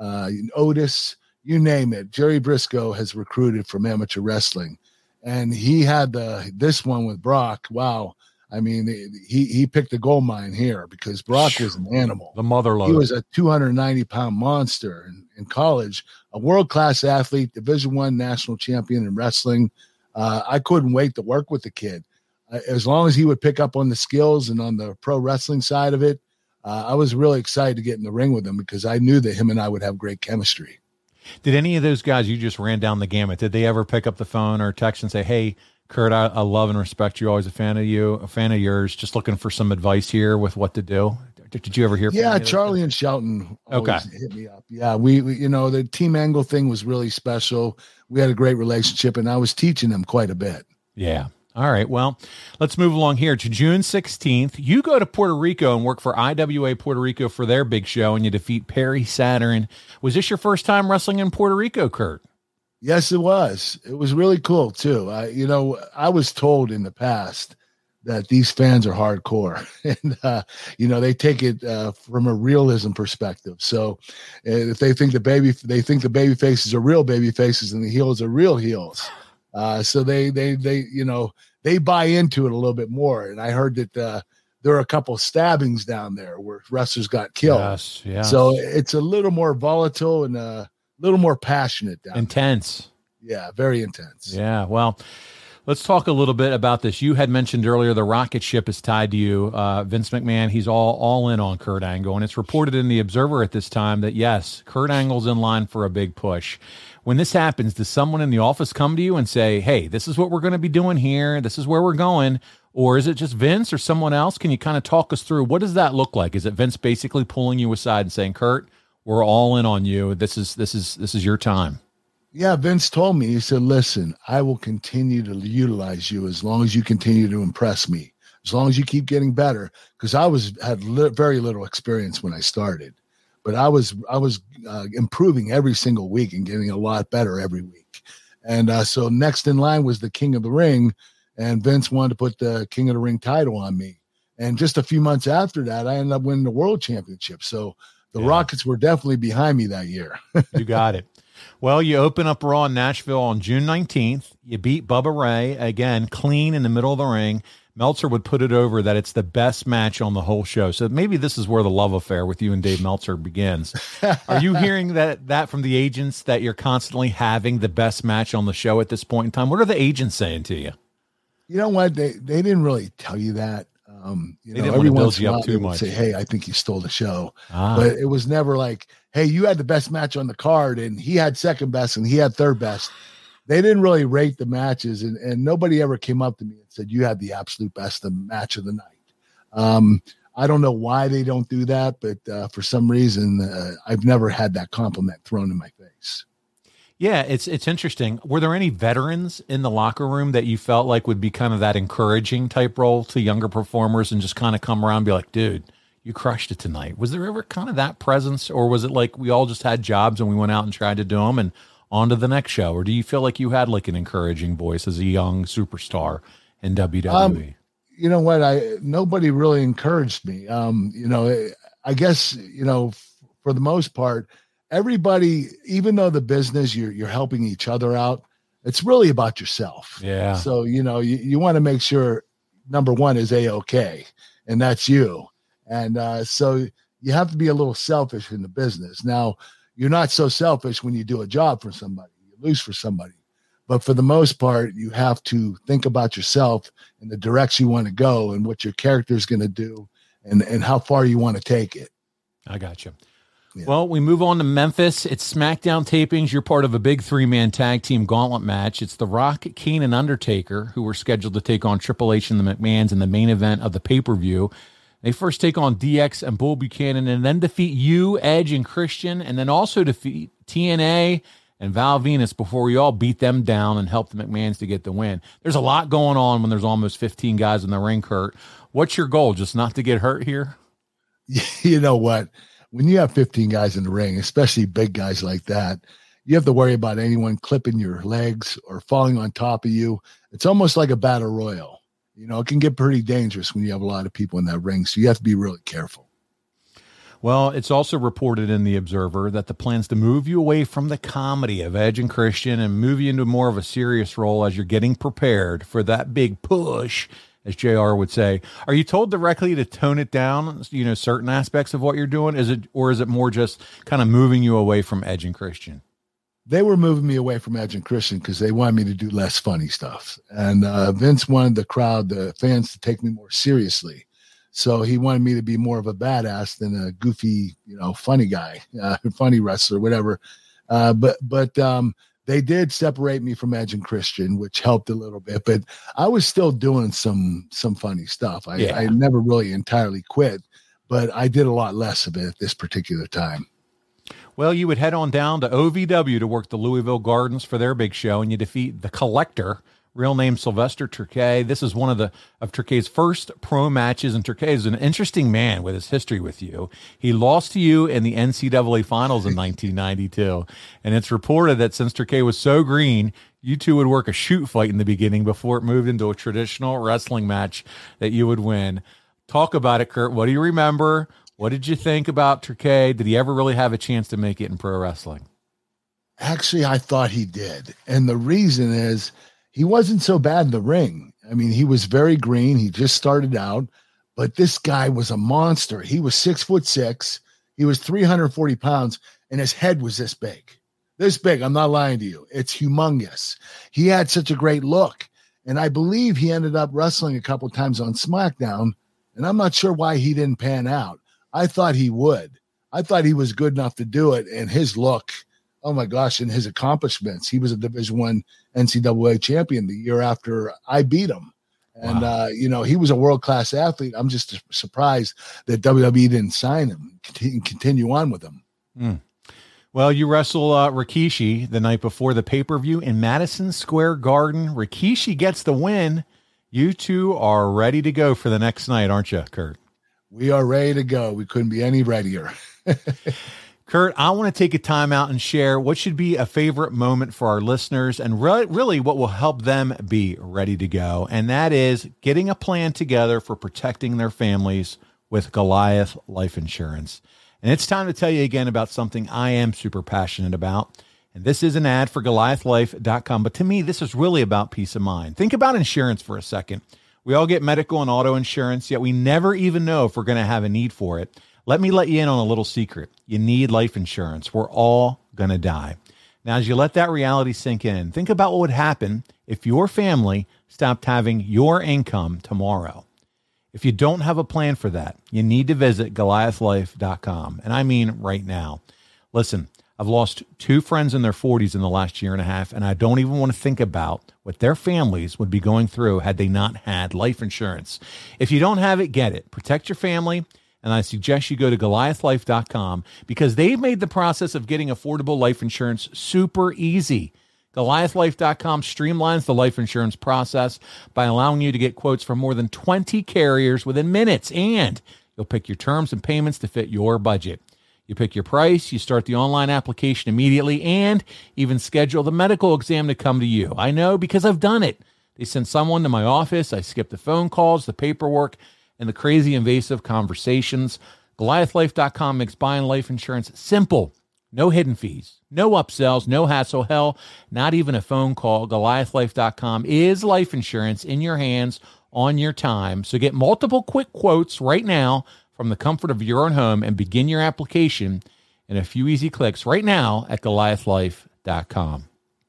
Otis, you name it. Jerry Briscoe has recruited from amateur wrestling. And he had this one with Brock. Wow. I mean, he picked a gold mine here because Brock was an animal. The mother load. He was a 290-pound monster in college, a world-class athlete, Division I national champion in wrestling. I couldn't wait to work with the kid. As long as he would pick up on the skills and on the pro wrestling side of it, I was really excited to get in the ring with him because I knew that him and I would have great chemistry. Did any of those guys you just ran down the gamut, did they ever pick up the phone or text and say, hey, Kurt, I love and respect you, always a fan of you, a fan of yours, just looking for some advice here with what to do? Did you ever hear from Yeah, Charlie and Shelton always hit me up. Yeah, we the Team Angle thing was really special. We had a great relationship, and I was teaching them quite a bit. Yeah. All right. Well, let's move along here to June 16th. You go to Puerto Rico and work for IWA Puerto Rico for their big show, and you defeat Perry Saturn. Was this your first time wrestling in Puerto Rico, Kurt? Yes, it was. It was really cool, too. I was told in the past that these fans are hardcore and, they take it from a realism perspective. So if they think the baby faces are real baby faces and the heels are real heels. So they buy into it a little bit more. And I heard that there are a couple of stabbings down there where wrestlers got killed. Yes. So it's a little more volatile and a little more passionate down intense. there. Yeah, very intense. Yeah. Well, let's talk a little bit about this. You had mentioned earlier the rocket ship is tied to you. Vince McMahon, he's all in on Kurt Angle. And it's reported in the Observer at this time that, yes, Kurt Angle's in line for a big push. When this happens, does someone in the office come to you and say, hey, this is what we're going to be doing here. This is where we're going. Or is it just Vince or someone else? Can you kind of talk us through what does that look like? Is it Vince basically pulling you aside and saying, Kurt, we're all in on you. This is your time. Yeah, Vince told me, he said, listen, I will continue to utilize you as long as you continue to impress me, as long as you keep getting better. Because I had very little experience when I started, but I was improving every single week and getting a lot better every week. And so next in line was the King of the Ring, and Vince wanted to put the King of the Ring title on me. And just a few months after that, I ended up winning the World Championship. So the Rockets were definitely behind me that year. You got it. Well, you open up Raw in Nashville on June 19th. You beat Bubba Ray, again, clean in the middle of the ring. Meltzer would put it over that it's the best match on the whole show. So maybe this is where the love affair with you and Dave Meltzer begins. Are you hearing that from the agents, that you're constantly having the best match on the show at this point in time? What are the agents saying to you? You know what? They didn't really tell you that. They didn't want to build you up too much. Say, hey, I think you stole the show. But it was never like, hey, you had the best match on the card and he had second best and he had third best. They didn't really rate the matches, and nobody ever came up to me and said, you had the absolute best match of the night. I don't know why they don't do that, but for some reason, I've never had that compliment thrown in my face. Yeah, it's interesting. Were there any veterans in the locker room that you felt like would be kind of that encouraging type role to younger performers and just kind of come around and be like, dude, you crushed it tonight? Was there ever kind of that presence, or was it like we all just had jobs and we went out and tried to do them and on to the next show? Or do you feel like you had like an encouraging voice as a young superstar in WWE? You know what? Nobody really encouraged me. I guess, for the most part, everybody, even though the business, you're helping each other out, it's really about yourself. Yeah. So, you want to make sure number one is A-OK, and that's you. And so you have to be a little selfish in the business. Now, you're not so selfish when you do a job for somebody, you lose for somebody. But for the most part, you have to think about yourself and the direction you want to go and what your character is going to do and how far you want to take it. I got you. Yeah. Well, we move on to Memphis. It's SmackDown tapings. You're part of a big 3-man tag team gauntlet match. It's The Rock, Kane, and Undertaker, who were scheduled to take on Triple H and the McMahons in the main event of the pay-per-view. They first take on DX and Bull Buchanan and then defeat you, Edge, and Christian, and then also defeat TNA and Val Venus before we all beat them down and help the McMahons to get the win. There's a lot going on when there's almost 15 guys in the ring, Kurt. What's your goal, just not to get hurt here? You know what? When you have 15 guys in the ring, especially big guys like that, you have to worry about anyone clipping your legs or falling on top of you. It's almost like a battle royal. It can get pretty dangerous when you have a lot of people in that ring, so you have to be really careful. Well, it's also reported in the Observer that the plans to move you away from the comedy of Edge and Christian and move you into more of a serious role as you're getting prepared for that big push, as JR would say. Are you told directly to tone it down, certain aspects of what you're doing? Is it more just kind of moving you away from Edge and Christian? They were moving me away from Edge and Christian because they wanted me to do less funny stuff. And Vince wanted the fans to take me more seriously. So he wanted me to be more of a badass than a goofy, funny guy, funny wrestler, whatever. But they did separate me from Edge and Christian, which helped a little bit. But I was still doing some funny stuff. I never really entirely quit, but I did a lot less of it at this particular time. Well, you would head on down to OVW to work the Louisville Gardens for their big show, and you defeat the Collector, real name Sylvester Turquet. This is one of Turquet's first pro matches, and Turquet is an interesting man with his history with you. He lost to you in the NCAA Finals in 1992, and it's reported that since Turquet was so green, you two would work a shoot fight in the beginning before it moved into a traditional wrestling match that you would win. Talk about it, Kurt. What do you remember? What did you think about Turquet? Did he ever really have a chance to make it in pro wrestling? Actually, I thought he did. And the reason is he wasn't so bad in the ring. I mean, he was very green. He just started out, but this guy was a monster. He was 6'6". He was 340 pounds and his head was this big. This big. I'm not lying to you. It's humongous. He had such a great look. And I believe he ended up wrestling a couple of times on SmackDown. And I'm not sure why he didn't pan out. I thought he would. I thought he was good enough to do it. And his look, oh my gosh, and his accomplishments. He was a Division I NCAA champion the year after I beat him. And, wow. He was a world-class athlete. I'm just surprised that WWE didn't sign him and continue on with him. Mm. Well, you wrestle Rikishi the night before the pay-per-view in Madison Square Garden. Rikishi gets the win. You two are ready to go for the next night, aren't you, Kurt? We are ready to go. We couldn't be any readier. Kurt, I want to take a time out and share what should be a favorite moment for our listeners and really what will help them be ready to go. And that is getting a plan together for protecting their families with Goliath Life Insurance. And it's time to tell you again about something I am super passionate about. And this is an ad for GoliathLife.com. But to me, this is really about peace of mind. Think about insurance for a second. We all get medical and auto insurance, yet we never even know if we're going to have a need for it. Let me let you in on a little secret. You need life insurance. We're all going to die. Now, as you let that reality sink in, think about what would happen if your family stopped having your income tomorrow. If you don't have a plan for that, you need to visit GoliathLife.com. And I mean right now. Listen, I've lost 2 friends in their 40s in the last year and a half, and I don't even want to think about what their families would be going through had they not had life insurance. If you don't have it, get it. Protect your family And I suggest you go to Goliathlife.com because they've made the process of getting affordable life insurance super easy. Goliathlife.com streamlines the life insurance process by allowing you to get quotes from more than 20 carriers within minutes, and you'll pick your terms and payments to fit your budget. You pick your price, you start the online application immediately, and even schedule the medical exam to come to you. I know because I've done it. They send someone to my office. I skip the phone calls, the paperwork, and the crazy invasive conversations. Goliathlife.com makes buying life insurance simple. No hidden fees, no upsells, no hassle. Hell, not even a phone call. Goliathlife.com is life insurance in your hands on your time. So get multiple quick quotes right now from the comfort of your own home and begin your application in a few easy clicks right now at Goliathlife.com.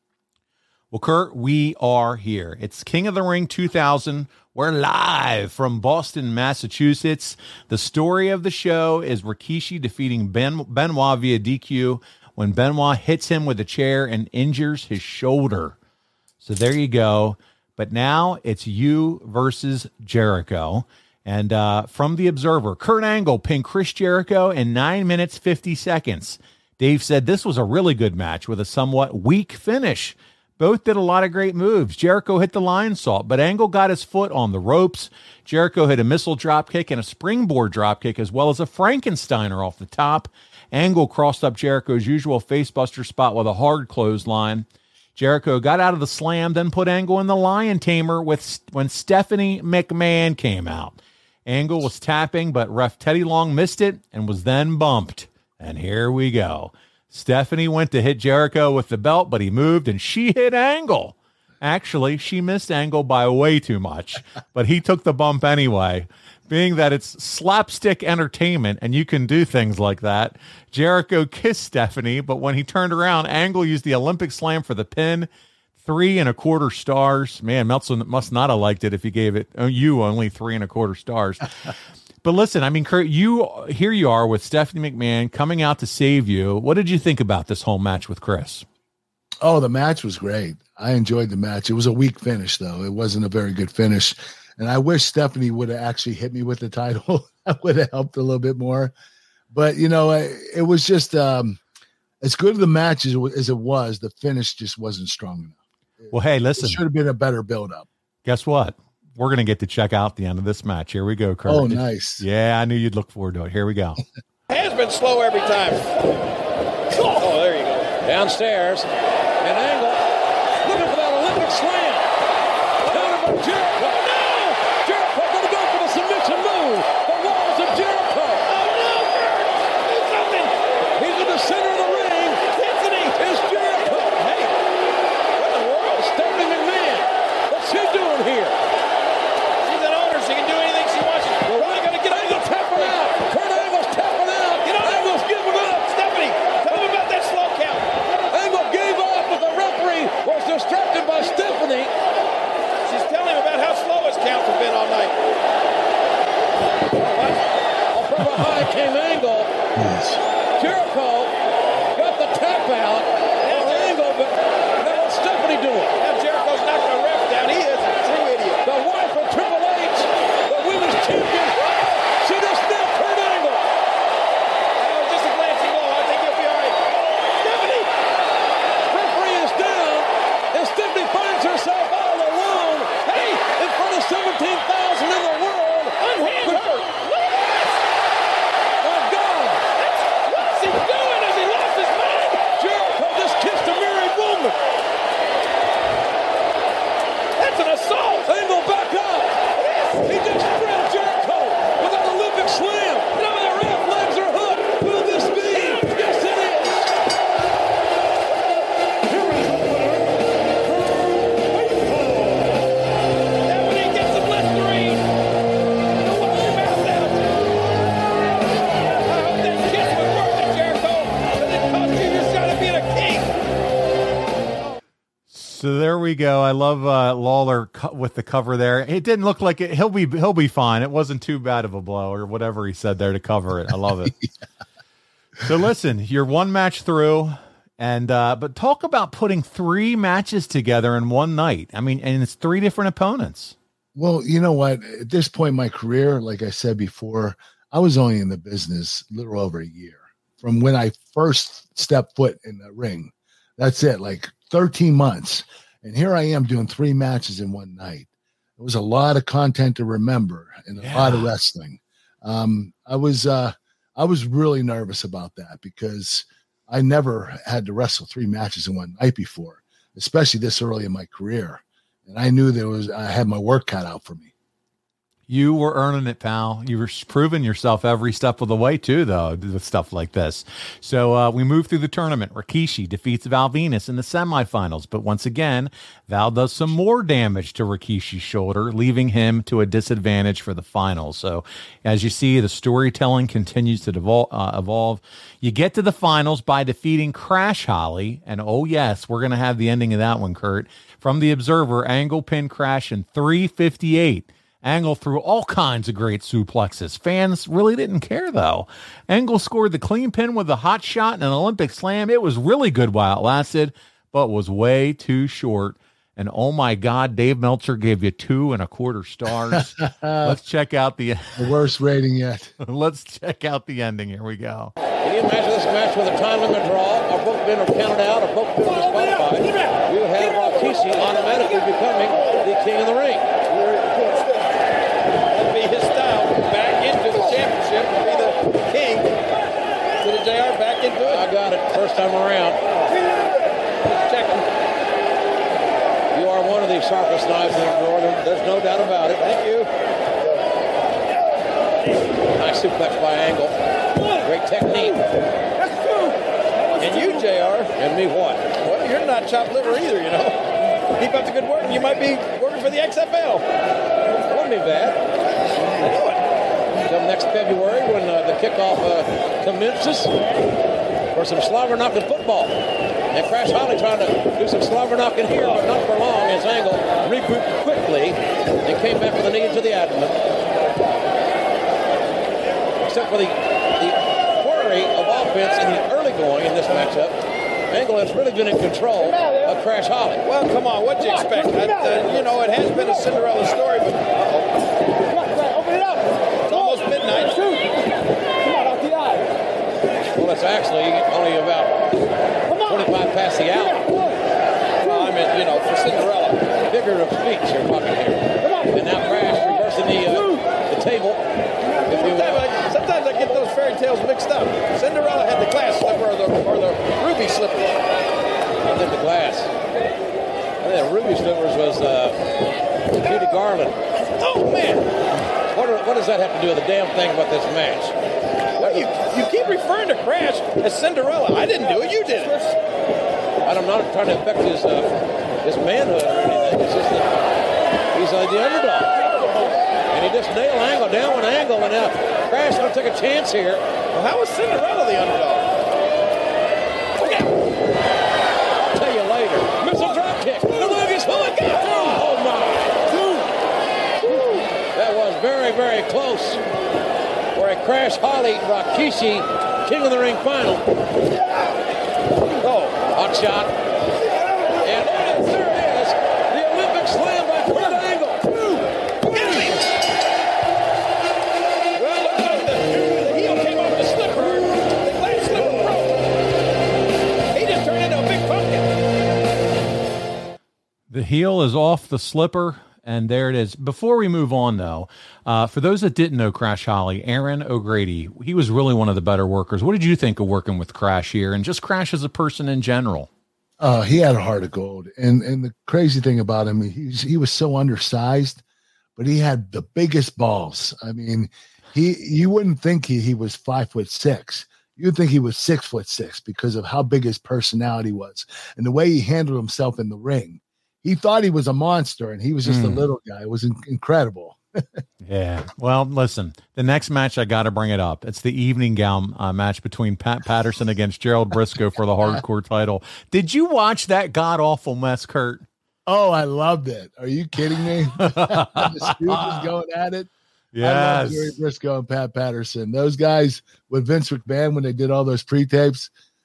Well, Kurt, we are here. It's King of the Ring 2000. We're live from Boston, Massachusetts. The story of the show is Rikishi defeating Benoit via DQ when Benoit hits him with a chair and injures his shoulder. So there you go. But now it's you versus Jericho. And from The Observer, Kurt Angle pinned Chris Jericho in 9 minutes, 50 seconds. Dave said this was a really good match with a somewhat weak finish. Both did a lot of great moves. Jericho hit the lion salt, but Angle got his foot on the ropes. Jericho hit a missile dropkick and a springboard dropkick, as well as a Frankensteiner off the top. Angle crossed up Jericho's usual facebuster spot with a hard clothesline. Jericho got out of the slam, then put Angle in the lion tamer when Stephanie McMahon came out. Angle was tapping, but ref Teddy Long missed it and was then bumped. And here we go. Stephanie went to hit Jericho with the belt, but he moved and she hit Angle. Actually, she missed Angle by way too much, but he took the bump anyway. Being that it's slapstick entertainment and you can do things like that, Jericho kissed Stephanie, but when he turned around, Angle used the Olympic slam for the pin. 3 1/4 stars. Man, Meltzer must not have liked it if he gave it you only 3 1/4 stars. But listen, I mean, Kurt, here you are with Stephanie McMahon coming out to save you. What did you think about this whole match with Chris? Oh, the match was great. I enjoyed the match. It was a weak finish, though. It wasn't a very good finish. And I wish Stephanie would have actually hit me with the title. That would have helped a little bit more. But, you know, it was just as good of the match as it was, the finish just wasn't strong enough. Well, hey, listen. It should have been a better build-up. Guess what? We're going to get to check out the end of this match. Here we go, Kurt. Oh, nice. Yeah, I knew you'd look forward to it. Here we go. Has been slow every time. Oh, there you go. Downstairs. And Angle looking for that Olympic slam. Counter by Jericho. No! Jericho going to go for the submission move. The walls of Jericho. Oh, no, Kurt. Do something. He's in the center of the ring. Tiffany. It's Jericho. Hey, what in the world? Stephanie McMahon. What's she doing here? She's an owner. She can do anything she wants. We're really going to get Angle tapping out. Kurt Angle's tapping out. Get on. Angle's giving up. Stephanie, tell me about that slow count. Angle gave up, but the referee was distracted by Stephanie. She's telling him about how slow his counts have been all night. From behind came Angle. Yes. Jericho got the tap out on Angle, but now what's Stephanie doing? Now Jericho's knocking the ref down. He is a true idiot. The wife of Triple H, the women's champion. She just snapped Kurt Angle. That was just a glancing blow. I think he'll be all right. Stephanie! Referee is down, and Stephanie finds herself all alone. Hey, in front of 17,000 in the world. Unhand her. Look at this. My God. What's he doing? Has he lost his mind? Jericho just kissed a married woman. That's an assault. Angle back up. He just drilled Jericho with an Olympic slam. Now the ref legs are hooked. Will this be? Yes, it is. Stephanie gets some Listerine. Don't wash your mouth out. I hope that kiss was worth it, Jericho. Because it cost you your shot at being a king. So there we go. I love Lawler with the cover there. It didn't look like it. He'll be fine. It wasn't too bad of a blow or whatever he said there to cover it. I love it. So listen, you're one match through, and but talk about putting 3 matches together in one night. I mean, and it's 3 different opponents. Well, you know what? At this point in my career, like I said before, I was only in the business a little over a year from when I first stepped foot in the ring. That's it, like 13 months. And here I am doing 3 matches in one night. It was a lot of content to remember and a lot of wrestling. I was really nervous about that because I never had to wrestle 3 matches in one night before, especially this early in my career. And I knew I had my work cut out for me. You were earning it, pal. You were proving yourself every step of the way, too, though, with stuff like this. So we move through the tournament. Rikishi defeats Val Venus in the semifinals. But once again, Val does some more damage to Rikishi's shoulder, leaving him to a disadvantage for the finals. So as you see, the storytelling continues to evolve. You get to the finals by defeating Crash Holly. And, oh, yes, we're going to have the ending of that one, Kurt. From the Observer, Angle pinned Crash in 3:58. Angle threw all kinds of great suplexes. Fans really didn't care, though. Angle scored the clean pin with a hot shot and an Olympic slam. It was really good while it lasted, but was way too short. And oh my God, Dave Meltzer gave you 2.25 stars. Let's check out the worst rating yet. Let's check out the ending. Here we go. Can you imagine this match with a time limit draw, or both men are counted out, or both men are disqualified? You have Rikishi automatically becoming the king of the ring. His style back into the championship to be the king. To the JR back into it. I got it first time around. Checking. You are one of the sharpest knives in the drawer. There's no doubt about it. Thank you. Nice suplex by Angle. Great technique. And you, JR. And me what? Well, you're not chopped liver either, you know. Keep up the good work and you might be working for the XFL. Wouldn't be bad. Until next February when the kickoff commences for some slobber knocking football. And Crash Holly trying to do some slobber knocking here, but not for long as Angle regrouped quickly and came back with a knee into the abdomen. Except for the flurry of offense in the early going in this matchup, Angle has really been in control of Crash Holly. Well, come on, what'd you expect? You know, it has been a Cinderella story, but it's almost midnight. Well, it's actually only about 25 past the hour. Well, I mean, you know, for Cinderella. Figurative speech you're talking here. And now Crash reversing the table. Sometimes I get those fairy tales mixed up. Cinderella had the glass slipper or the ruby slipper. I did the glass. I think the ruby slippers was Judy Garland. Oh, man. What does that have to do with the damn thing about this match? Well, you keep referring to Crash as Cinderella. I didn't do it. You did it. I'm not trying to affect his manhood or anything. It's just that he's the underdog. And he just nailed Angle down with Angle, and now Crash going to take a chance here. Well, how was Cinderella the underdog? I'll tell you later. Missile drop kick. The Lucas. Oh, my God. Oh, my. That was very, very close. For a Crash Holly Rikishi King of the Ring final. Oh, hot shot. And there it is. The Olympic slam by Kurt Angle. Well, look like the heel came off the slipper. The glass slipper broke. He just turned into a big pumpkin. The heel is off the slipper. And there it is. Before we move on, though, for those that didn't know Crash Holly, Aaron O'Grady, he was really one of the better workers. What did you think of working with Crash here and just Crash as a person in general? He had a heart of gold. And the crazy thing about him, he was so undersized, but he had the biggest balls. I mean, you wouldn't think he was 5'6". You'd think he was 6'6" because of how big his personality was and the way he handled himself in the ring. He thought he was a monster, and he was just a little guy. It was incredible. Yeah. Well, listen, the next match, I got to bring it up. It's the evening gown match between Pat Patterson against Gerald Briscoe for the hardcore title. Did you watch that god-awful mess, Kurt? Oh, I loved it. Are you kidding me? The Stooges going at it. Yes. I love Jerry Briscoe and Pat Patterson. Those guys with Vince McMahon when they did all those pre-tapes,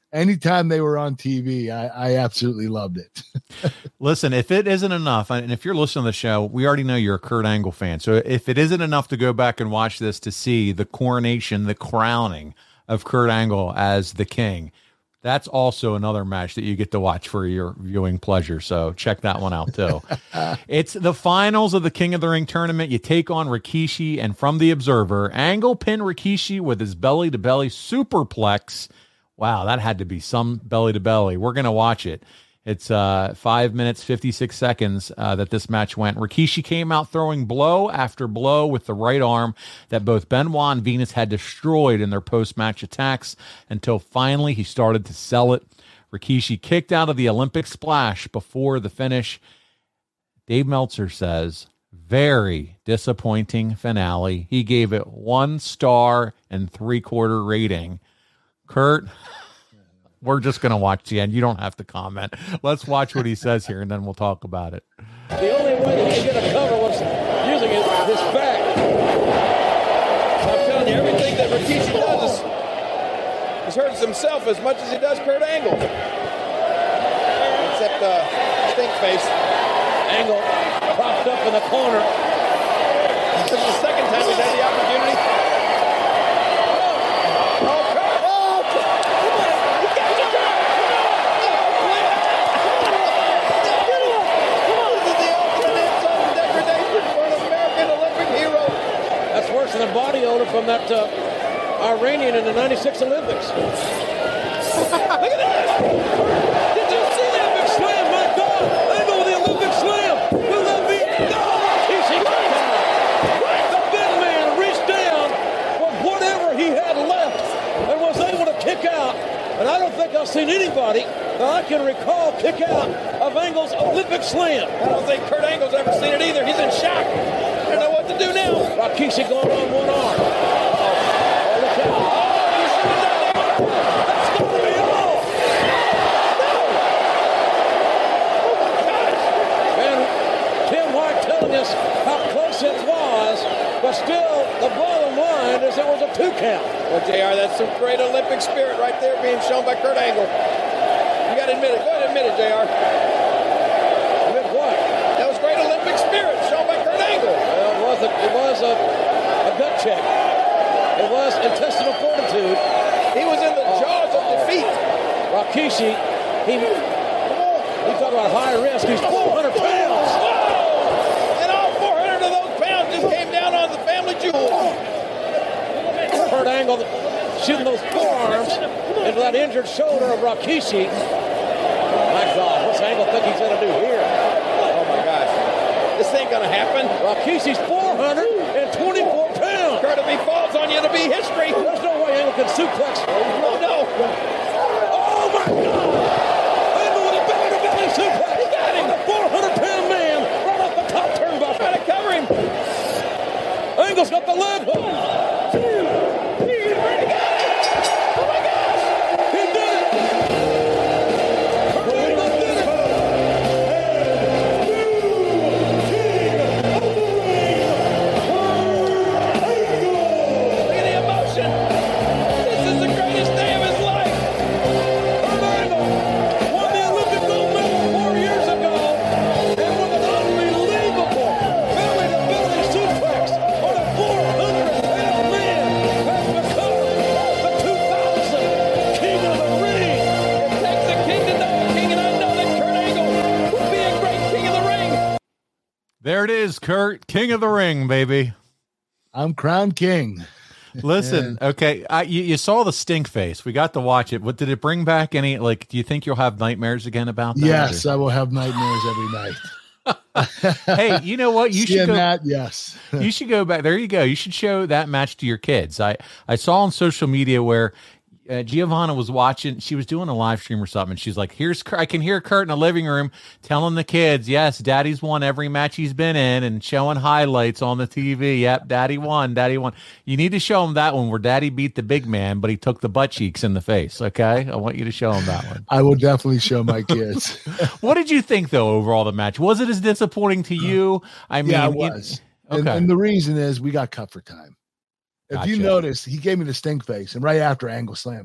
anytime they were on TV, I absolutely loved it. Listen, if it isn't enough, and if you're listening to the show, we already know you're a Kurt Angle fan. So if it isn't enough to go back and watch this to see the coronation, the crowning of Kurt Angle as the king, that's also another match that you get to watch for your viewing pleasure. So check that one out too. It's the finals of the King of the Ring tournament. You take on Rikishi, and from the Observer, Angle pinned Rikishi with his belly-to-belly superplex. Wow, that had to be some belly-to-belly. We're going to watch it. It's 5 minutes, 56 seconds that this match went. Rikishi came out throwing blow after blow with the right arm that both Benoit and Venus had destroyed in their post-match attacks until finally he started to sell it. Rikishi kicked out of the Olympic splash before the finish. Dave Meltzer says, very disappointing finale. He gave it 1 star and 3/4 rating. Kurt, we're just going to watch the end. You don't have to comment. Let's watch what he says here, and then we'll talk about it. The only way that he could get a cover was using his back. I'm telling you, everything that Rikishi does is hurts himself as much as he does Kurt Angle. Except stink face. Angle propped up in the corner. This is the second time he's had the opportunity. Worse than a body odor from that Iranian in the 96 Olympics. Look at that! Did you see that big slam? My God! Angle with the Olympic slam! Will that be? No! The big man reached down for whatever he had left and was able to kick out. And I don't think I've seen anybody that I can recall kick out of Angle's Olympic slam. I don't think Kurt Angle's ever seen it either. He's in shock. I don't know what to do now. Rikishi going on one arm. Oh, look out. Oh, you should have done that. That's got to be all. No. Oh, my gosh. And Tim White telling us how close it was, but still, the bottom line is it was a 2 count. Well, JR, that's some great Olympic spirit right there being shown by Kurt Angle. You got to admit it. Go ahead and admit it, JR. Admit what? That was great Olympic spirit shown by Kurt Angle. It was a gut check. It was intestinal fortitude. He was in the jaws of defeat. Rikishi, he talked about high risk. He's 400 pounds. Whoa! And all 400 of those pounds just came down on the family jewels. Kurt Angle shooting those forearms into that injured shoulder of Rikishi. My God, what's Angle think he's going to do here? Oh, my gosh. This ain't going to happen. Rikishi's 424 pounds. Kurt, if he falls on you, it'll be history. There's no way Angle can suplex. Oh, no. Oh, my God. Angle with a belly-to-belly suplex. He got him. A 400-pound man right off the top turnbuckle. Trying to cover him. Angle's got the leg hook. There it is, Kurt, King of the Ring, baby. I'm crowned king. Listen, okay, you saw the stink face. We got to watch it. What did it bring back? Any do you think you'll have nightmares again about that? Yes, I will have nightmares every night. Hey, you know what? You should go. That, yes, you should go back. There you go. You should show that match to your kids. I saw on social media where Giovanna was watching. She was doing a live stream or something. And she's like, I can hear Kurt in the living room telling the kids, yes, Daddy's won every match he's been in, and showing highlights on the TV. Yep, Daddy won. You need to show him that one where Daddy beat the big man, but he took the butt cheeks in the face. Okay, I want you to show him that one. I will definitely show my kids. What did you think, though, overall, the match? Was it as disappointing to you? I mean, yeah, it was. And the reason is we got cut for time. If you notice, he gave me the stink face, and right after, Angle slammed him.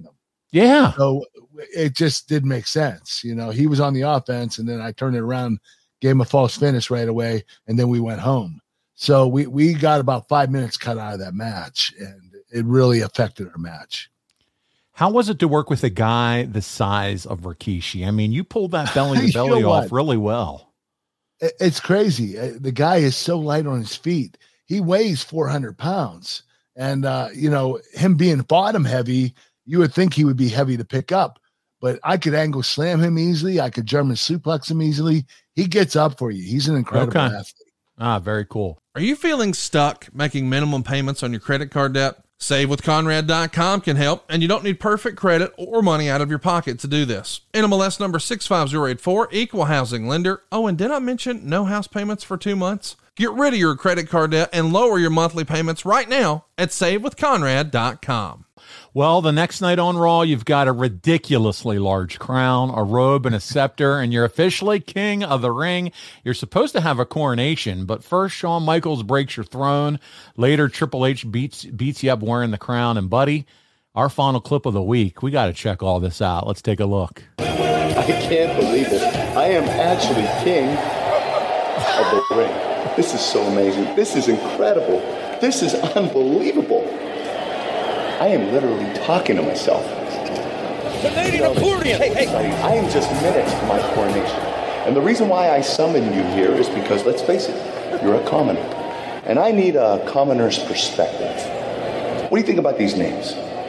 Yeah. So it just didn't make sense. He was on the offense, and then I turned it around, gave him a false finish right away, and then we went home. So we got about 5 minutes cut out of that match, and it really affected our match. How was it to work with a guy the size of Rikishi? I mean, you pulled that belly to belly off really well. It's crazy. The guy is so light on his feet. He weighs 400 pounds. And, him being bottom heavy, you would think he would be heavy to pick up. But I could angle slam him easily. I could German suplex him easily. He gets up for you. He's an incredible athlete. Ah, very cool. Are you feeling stuck making minimum payments on your credit card debt? SaveWithConrad.com can help, and you don't need perfect credit or money out of your pocket to do this. NMLS number 65084, equal housing lender. Oh, and did I mention no house payments for 2 months? Get rid of your credit card debt and lower your monthly payments right now at SaveWithConrad.com. Well, the next night on Raw, you've got a ridiculously large crown, a robe, and a scepter, and you're officially king of the ring. You're supposed to have a coronation, but first Shawn Michaels breaks your throne. Later, Triple H beats you up wearing the crown. And, buddy, our final clip of the week, we got to check all this out. Let's take a look. I can't believe it. I am actually king of the ring. This is so amazing. This is incredible. This is unbelievable. I am literally talking to myself. Canadian accordion. Hey. I am just minutes to my coronation. And the reason why I summoned you here is because, let's face it, you're a commoner. And I need a commoner's perspective. What do you think about these names?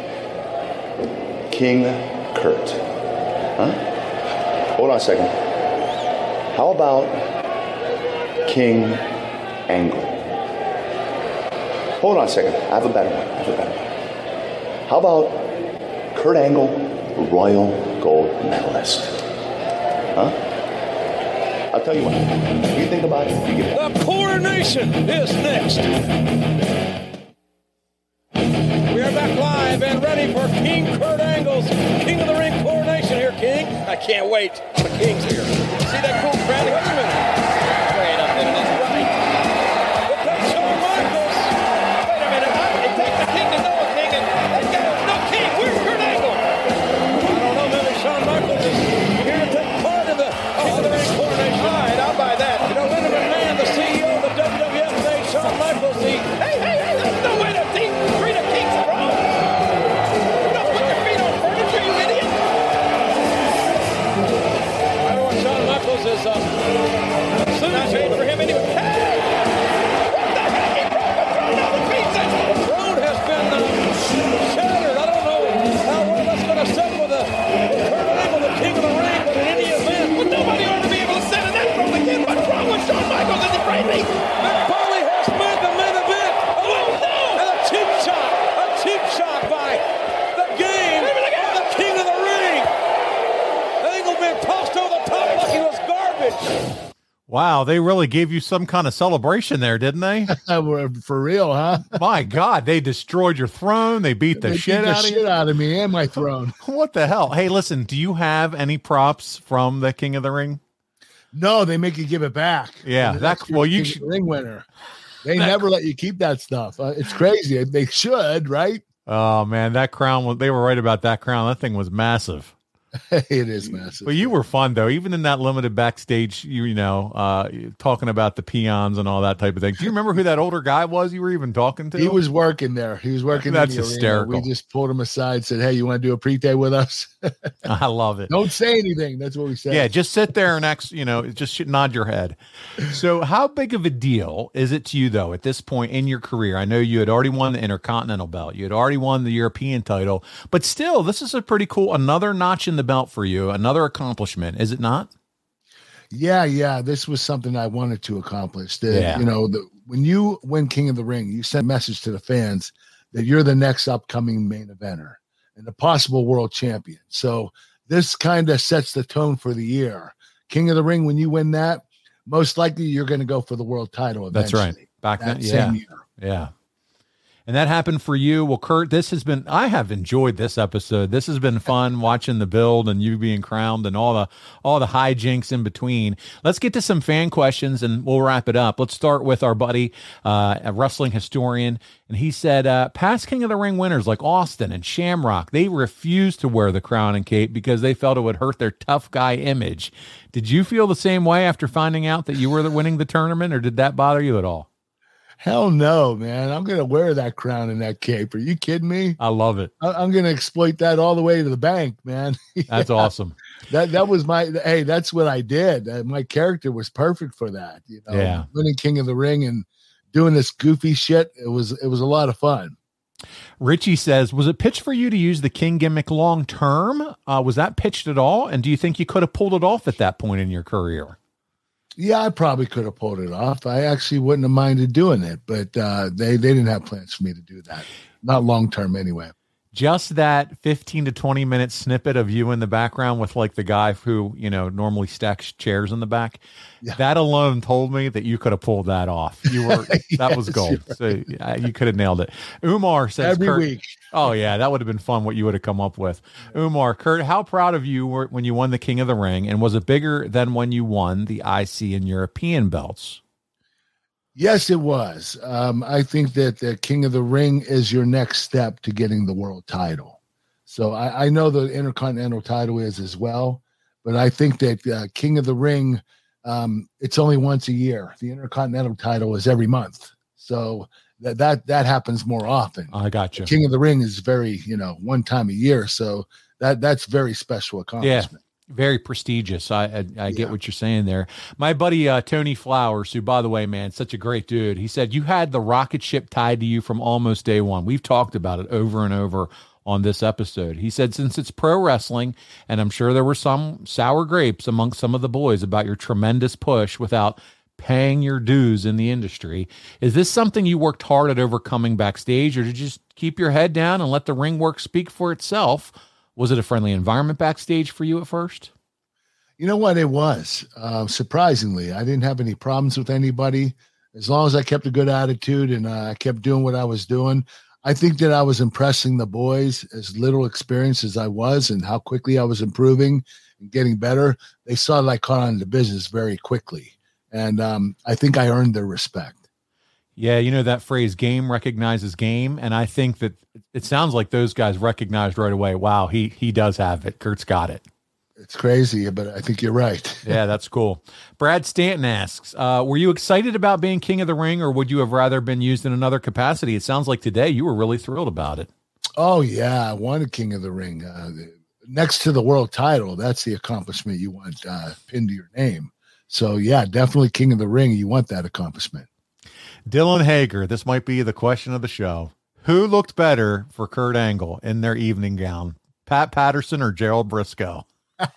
King Kurt. Huh? Hold on a second. How about King Angle? Hold on a second. I have a better one. How about Kurt Angle, Royal Gold Medalist? Huh? I'll tell you what. What do you think about it? The coronation is next. We are back live and ready for King Kurt Angle's King of the Ring coronation here, King. I can't wait. The King's here. See that cool crowd? Wait a minute. Wait a minute. That's right. Look at Shawn Michaels. Wait a minute. It takes the King to know a King, and that guy is no King. Where's Kurt Angle? I don't know. Maybe Shawn Michaels is here to take part in the King of the Ring coronation. All right, I'll buy that. Linda McMahon, the CEO of the WWF, made Shawn Michaels the... Hey, that's no way to treat a king's throne. You don't put your feet on furniture, you idiot. I don't want Shawn Michaels is not paid for him anyway. Hey! What the heck? He broke the throne out of pieces. The throne has been shattered. I don't know how well that's going to set with Kurt Angle, the King of the Ring, but in any event, but nobody ought to be able to sit in that throne again. What's wrong with Shawn Michaels? Is he crazy? Mick Foley has made the main event. Oh, no! And a cheap shot by the Game, the King of the Ring. Angle being tossed over the top like he was garbage. Wow, they really gave you some kind of celebration there, didn't they? For real, huh? My God, they destroyed your throne. They beat the shit out of me and my throne. What the hell? Hey, listen, do you have any props from the King of the Ring? No, they make you give it back. Yeah, you should ring winner. They never let you keep that stuff. It's crazy. They should, right? Oh man, that crown they were right about that crown. That thing was massive. It is massive. But you were fun though, even in that limited backstage, talking about the peons and all that type of thing. Do you remember who that older guy was you were even talking to? He was working there. He was working. That's in the hysterical. Arena. We just pulled him aside, said, "Hey, you want to do a pre-day with us?" I love it. Don't say anything. That's what we said. Yeah, just sit there and just nod your head. So how big of a deal is it to you though at this point in your career? I know you had already won the Intercontinental belt. You had already won the European title, but still, this is a pretty cool, another notch in the belt for you, another accomplishment, is it not? Yeah. This was something I wanted to accomplish. When you win King of the Ring, you send a message to the fans that you're the next upcoming main eventer and a possible world champion. So this kind of sets the tone for the year. King of the Ring, when you win that, most likely you're going to go for the world title eventually. That's right. Back then, same year. Yeah. And that happened for you. Well, Kurt, I have enjoyed this episode. This has been fun watching the build and you being crowned and all the hijinks in between. Let's get to some fan questions and we'll wrap it up. Let's start with our buddy, a wrestling historian. And he said, past King of the Ring winners like Austin and Shamrock, they refused to wear the crown and cape because they felt it would hurt their tough guy image. Did you feel the same way after finding out that you were winning the tournament, or did that bother you at all? Hell no, man. I'm going to wear that crown and that cape. Are you kidding me? I love it. I'm going to exploit that all the way to the bank, man. That's awesome. That was that's what I did. My character was perfect for that. Winning King of the Ring and doing this goofy shit. It was a lot of fun. Richie says, was it pitched for you to use the King gimmick long term? Was that pitched at all? And do you think you could have pulled it off at that point in your career? Yeah, I probably could have pulled it off. I actually wouldn't have minded doing it, but they didn't have plans for me to do that. Not long term anyway. Just that 15 to 20 minute snippet of you in the background with like the guy who, normally stacks chairs in the back. Yeah. That alone told me that you could have pulled that off. That was gold. Right. So you could have nailed it. Umar says every week. Oh yeah. That would have been fun. What you would have come up with. Umar, Kurt, how proud of you were when you won the King of the Ring, and was it bigger than when you won the IC and European belts? Yes, it was. I think that the King of the Ring is your next step to getting the world title. So I know the Intercontinental title is as well, but I think that King of the Ring, it's only once a year. The Intercontinental title is every month. So that happens more often. I got you. The King of the Ring is very, one time a year. So that's very special accomplishment. Yeah. Very prestigious. I get what you're saying there. My buddy Tony Flowers, who, by the way, man, such a great dude, he said you had the rocket ship tied to you from almost day one. We've talked about it over and over on this episode. He said, since it's pro wrestling, and I'm sure there were some sour grapes amongst some of the boys about your tremendous push without paying your dues in the industry, is this something you worked hard at overcoming backstage, or did you just keep your head down and let the ring work speak for itself? Was it a friendly environment backstage for you at first? You know what? It was. Surprisingly, I didn't have any problems with anybody. As long as I kept a good attitude and I kept doing what I was doing, I think that I was impressing the boys. As little experience as I was and how quickly I was improving and getting better, they saw that I caught on to business very quickly. And I think I earned their respect. Yeah, that phrase, game recognizes game. And I think that it sounds like those guys recognized right away, wow, he does have it. Kurt's got it. It's crazy, but I think you're right. Yeah, that's cool. Brad Stanton asks, were you excited about being King of the Ring, or would you have rather been used in another capacity? It sounds like today you were really thrilled about it. Oh, yeah, I wanted King of the Ring. Next to the world title, that's the accomplishment you want pinned to your name. So, yeah, definitely King of the Ring. You want that accomplishment. Dylan Hager, this might be the question of the show. Who looked better for Kurt Angle in their evening gown, Pat Patterson or Gerald Briscoe?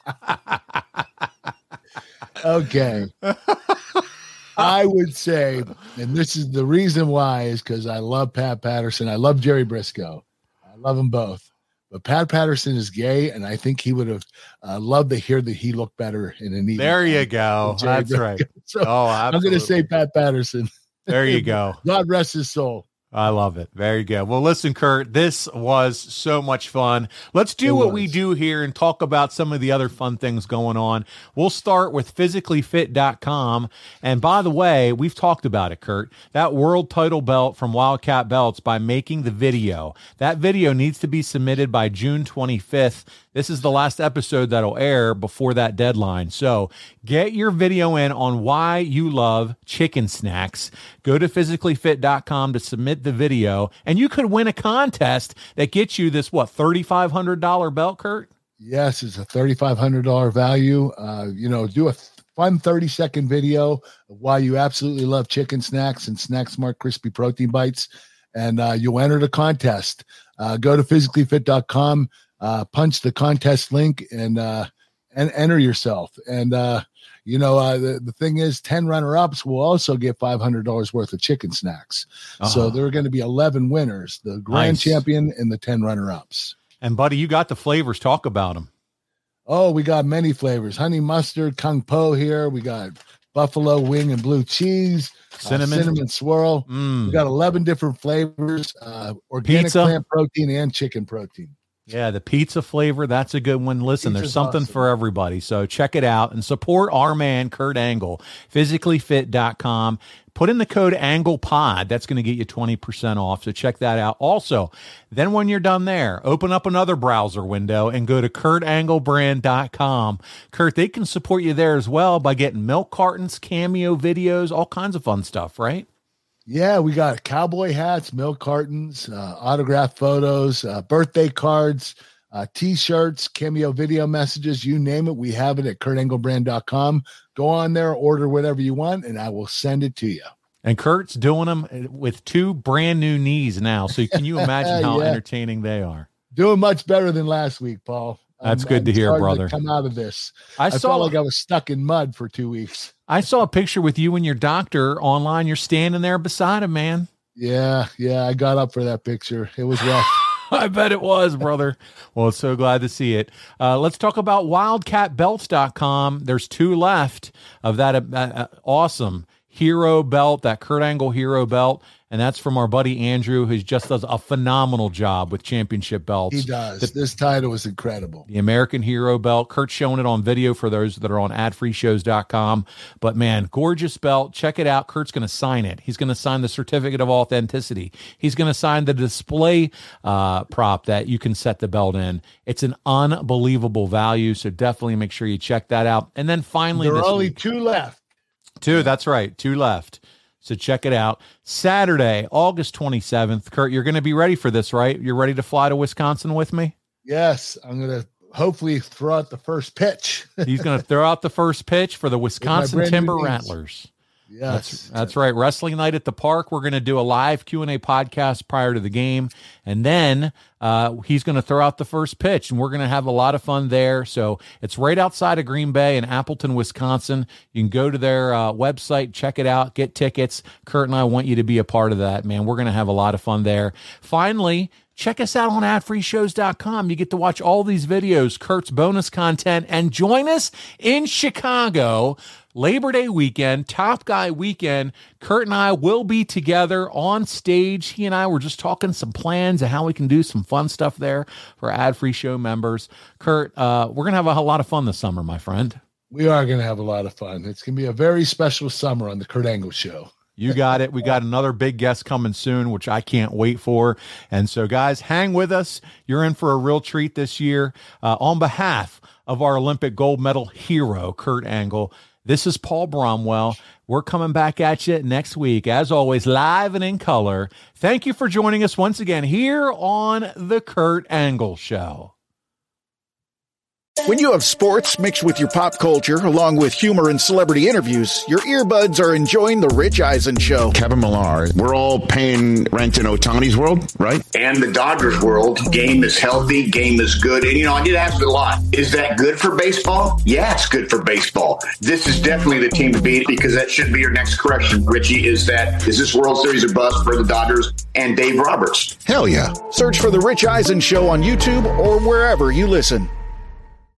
Okay. I would say, and this is the reason why, is because I love Pat Patterson. I love Jerry Briscoe. I love them both. But Pat Patterson is gay, and I think he would have loved to hear that he looked better in an evening. There you go. That's Briscoe. right. So I'm going to say Pat Patterson. There you go. God rest his soul. I love it. Very good. Well, listen, Kurt, this was so much fun. Let's do what we do here and talk about some of the other fun things going on. We'll start with physicallyfit.com. And by the way, we've talked about it, Kurt, that world title belt from Wildcat Belts by making the video. That video needs to be submitted by June 25th. This is the last episode that'll air before that deadline. So get your video in on why you love chicken snacks. Go to physicallyfit.com to submit the video, and you could win a contest that gets you this, $3,500 belt, Kurt? Yes, it's a $3,500 value. Do a fun 30-second video of why you absolutely love chicken snacks and Snack Smart Crispy Protein Bites, and you'll enter the contest. Go to physicallyfit.com. Punch the contest link and enter yourself. And, the thing is 10 runner-ups will also get $500 worth of chicken snacks. So there are going to be 11 winners, the grand champion and the 10 runner-ups. And buddy, you got the flavors. Talk about them. Oh, we got many flavors. Honey mustard, Kung Po here. We got buffalo wing and blue cheese, cinnamon swirl. We got 11 different flavors, organic Pizza. plant protein and chicken protein. Yeah, the pizza flavor, that's a good one. Listen, there's something for everybody. So check it out and support our man, Kurt Angle, physicallyfit.com. Put in the code AnglePod. That's going to get you 20% off. So check that out. Also, then when you're done there, open up another browser window and go to KurtAngleBrand.com. Kurt, they can support you there as well by getting milk cartons, cameo videos, all kinds of fun stuff, right? Yeah, we got cowboy hats, milk cartons, autographed photos, birthday cards, T-shirts, cameo video messages, you name it. We have it at KurtAngleBrand.com. Go on there, order whatever you want, and I will send it to you. And Kurt's doing them with 2 brand new knees now. So can you imagine how entertaining they are? Doing much better than last week, Paul. That's good to hear, brother. Come out of this. I felt like I was stuck in mud for 2 weeks. I saw a picture with you and your doctor online. You're standing there beside him, man. Yeah. I got up for that picture. It was rough. I bet it was, brother. Well, so glad to see it. Let's talk about wildcatbelts.com. There's 2 left of that awesome hero belt, that Kurt Angle hero belt. And that's from our buddy Andrew, who just does a phenomenal job with championship belts. He does. This title was incredible. The American Hero belt. Kurt's showing it on video for those that are on adfreeshows.com. But, man, gorgeous belt. Check it out. Kurt's going to sign it. He's going to sign the certificate of authenticity. He's going to sign the display prop that you can set the belt in. It's an unbelievable value, so definitely make sure you check that out. And then finally, there are only 2 left. 2, that's right. 2 left. So check it out. Saturday, August 27th. Kurt, you're going to be ready for this, right? You're ready to fly to Wisconsin with me? Yes. I'm going to hopefully throw out the first pitch. He's going to throw out the first pitch for the Wisconsin Timber Rattlers. Yes. That's right. Wrestling night at the park. We're going to do a live Q&A podcast prior to the game. And then he's going to throw out the first pitch, and we're going to have a lot of fun there. So it's right outside of Green Bay in Appleton, Wisconsin. You can go to their website, check it out, get tickets. Kurt and I want you to be a part of that, man. We're going to have a lot of fun there. Finally, check us out on adfreeshows.com. You get to watch all these videos, Kurt's bonus content, and join us in Chicago Labor Day weekend, Top Guy weekend. Kurt and I will be together on stage. He and I were just talking some plans of how we can do some fun stuff there for Ad Free Show members. Kurt, we're going to have a lot of fun this summer, my friend. We are going to have a lot of fun. It's going to be a very special summer on the Kurt Angle Show. You got it. We got another big guest coming soon, which I can't wait for. And so, guys, hang with us. You're in for a real treat this year. On behalf of our Olympic gold medal hero, Kurt Angle, this is Paul Bromwell. We're coming back at you next week, as always, live and in color. Thank you for joining us once again here on The Kurt Angle Show. When you have sports mixed with your pop culture, along with humor and celebrity interviews, your earbuds are enjoying The Rich Eisen Show. Kevin Millar, we're all paying rent in Ohtani's world, right? And the Dodgers world, game is healthy, game is good. And, I get asked a lot, is that good for baseball? Yeah, it's good for baseball. This is definitely the team to beat, because that should be your next correction, Richie, is this World Series a bust for the Dodgers and Dave Roberts? Hell yeah. Search for The Rich Eisen Show on YouTube or wherever you listen.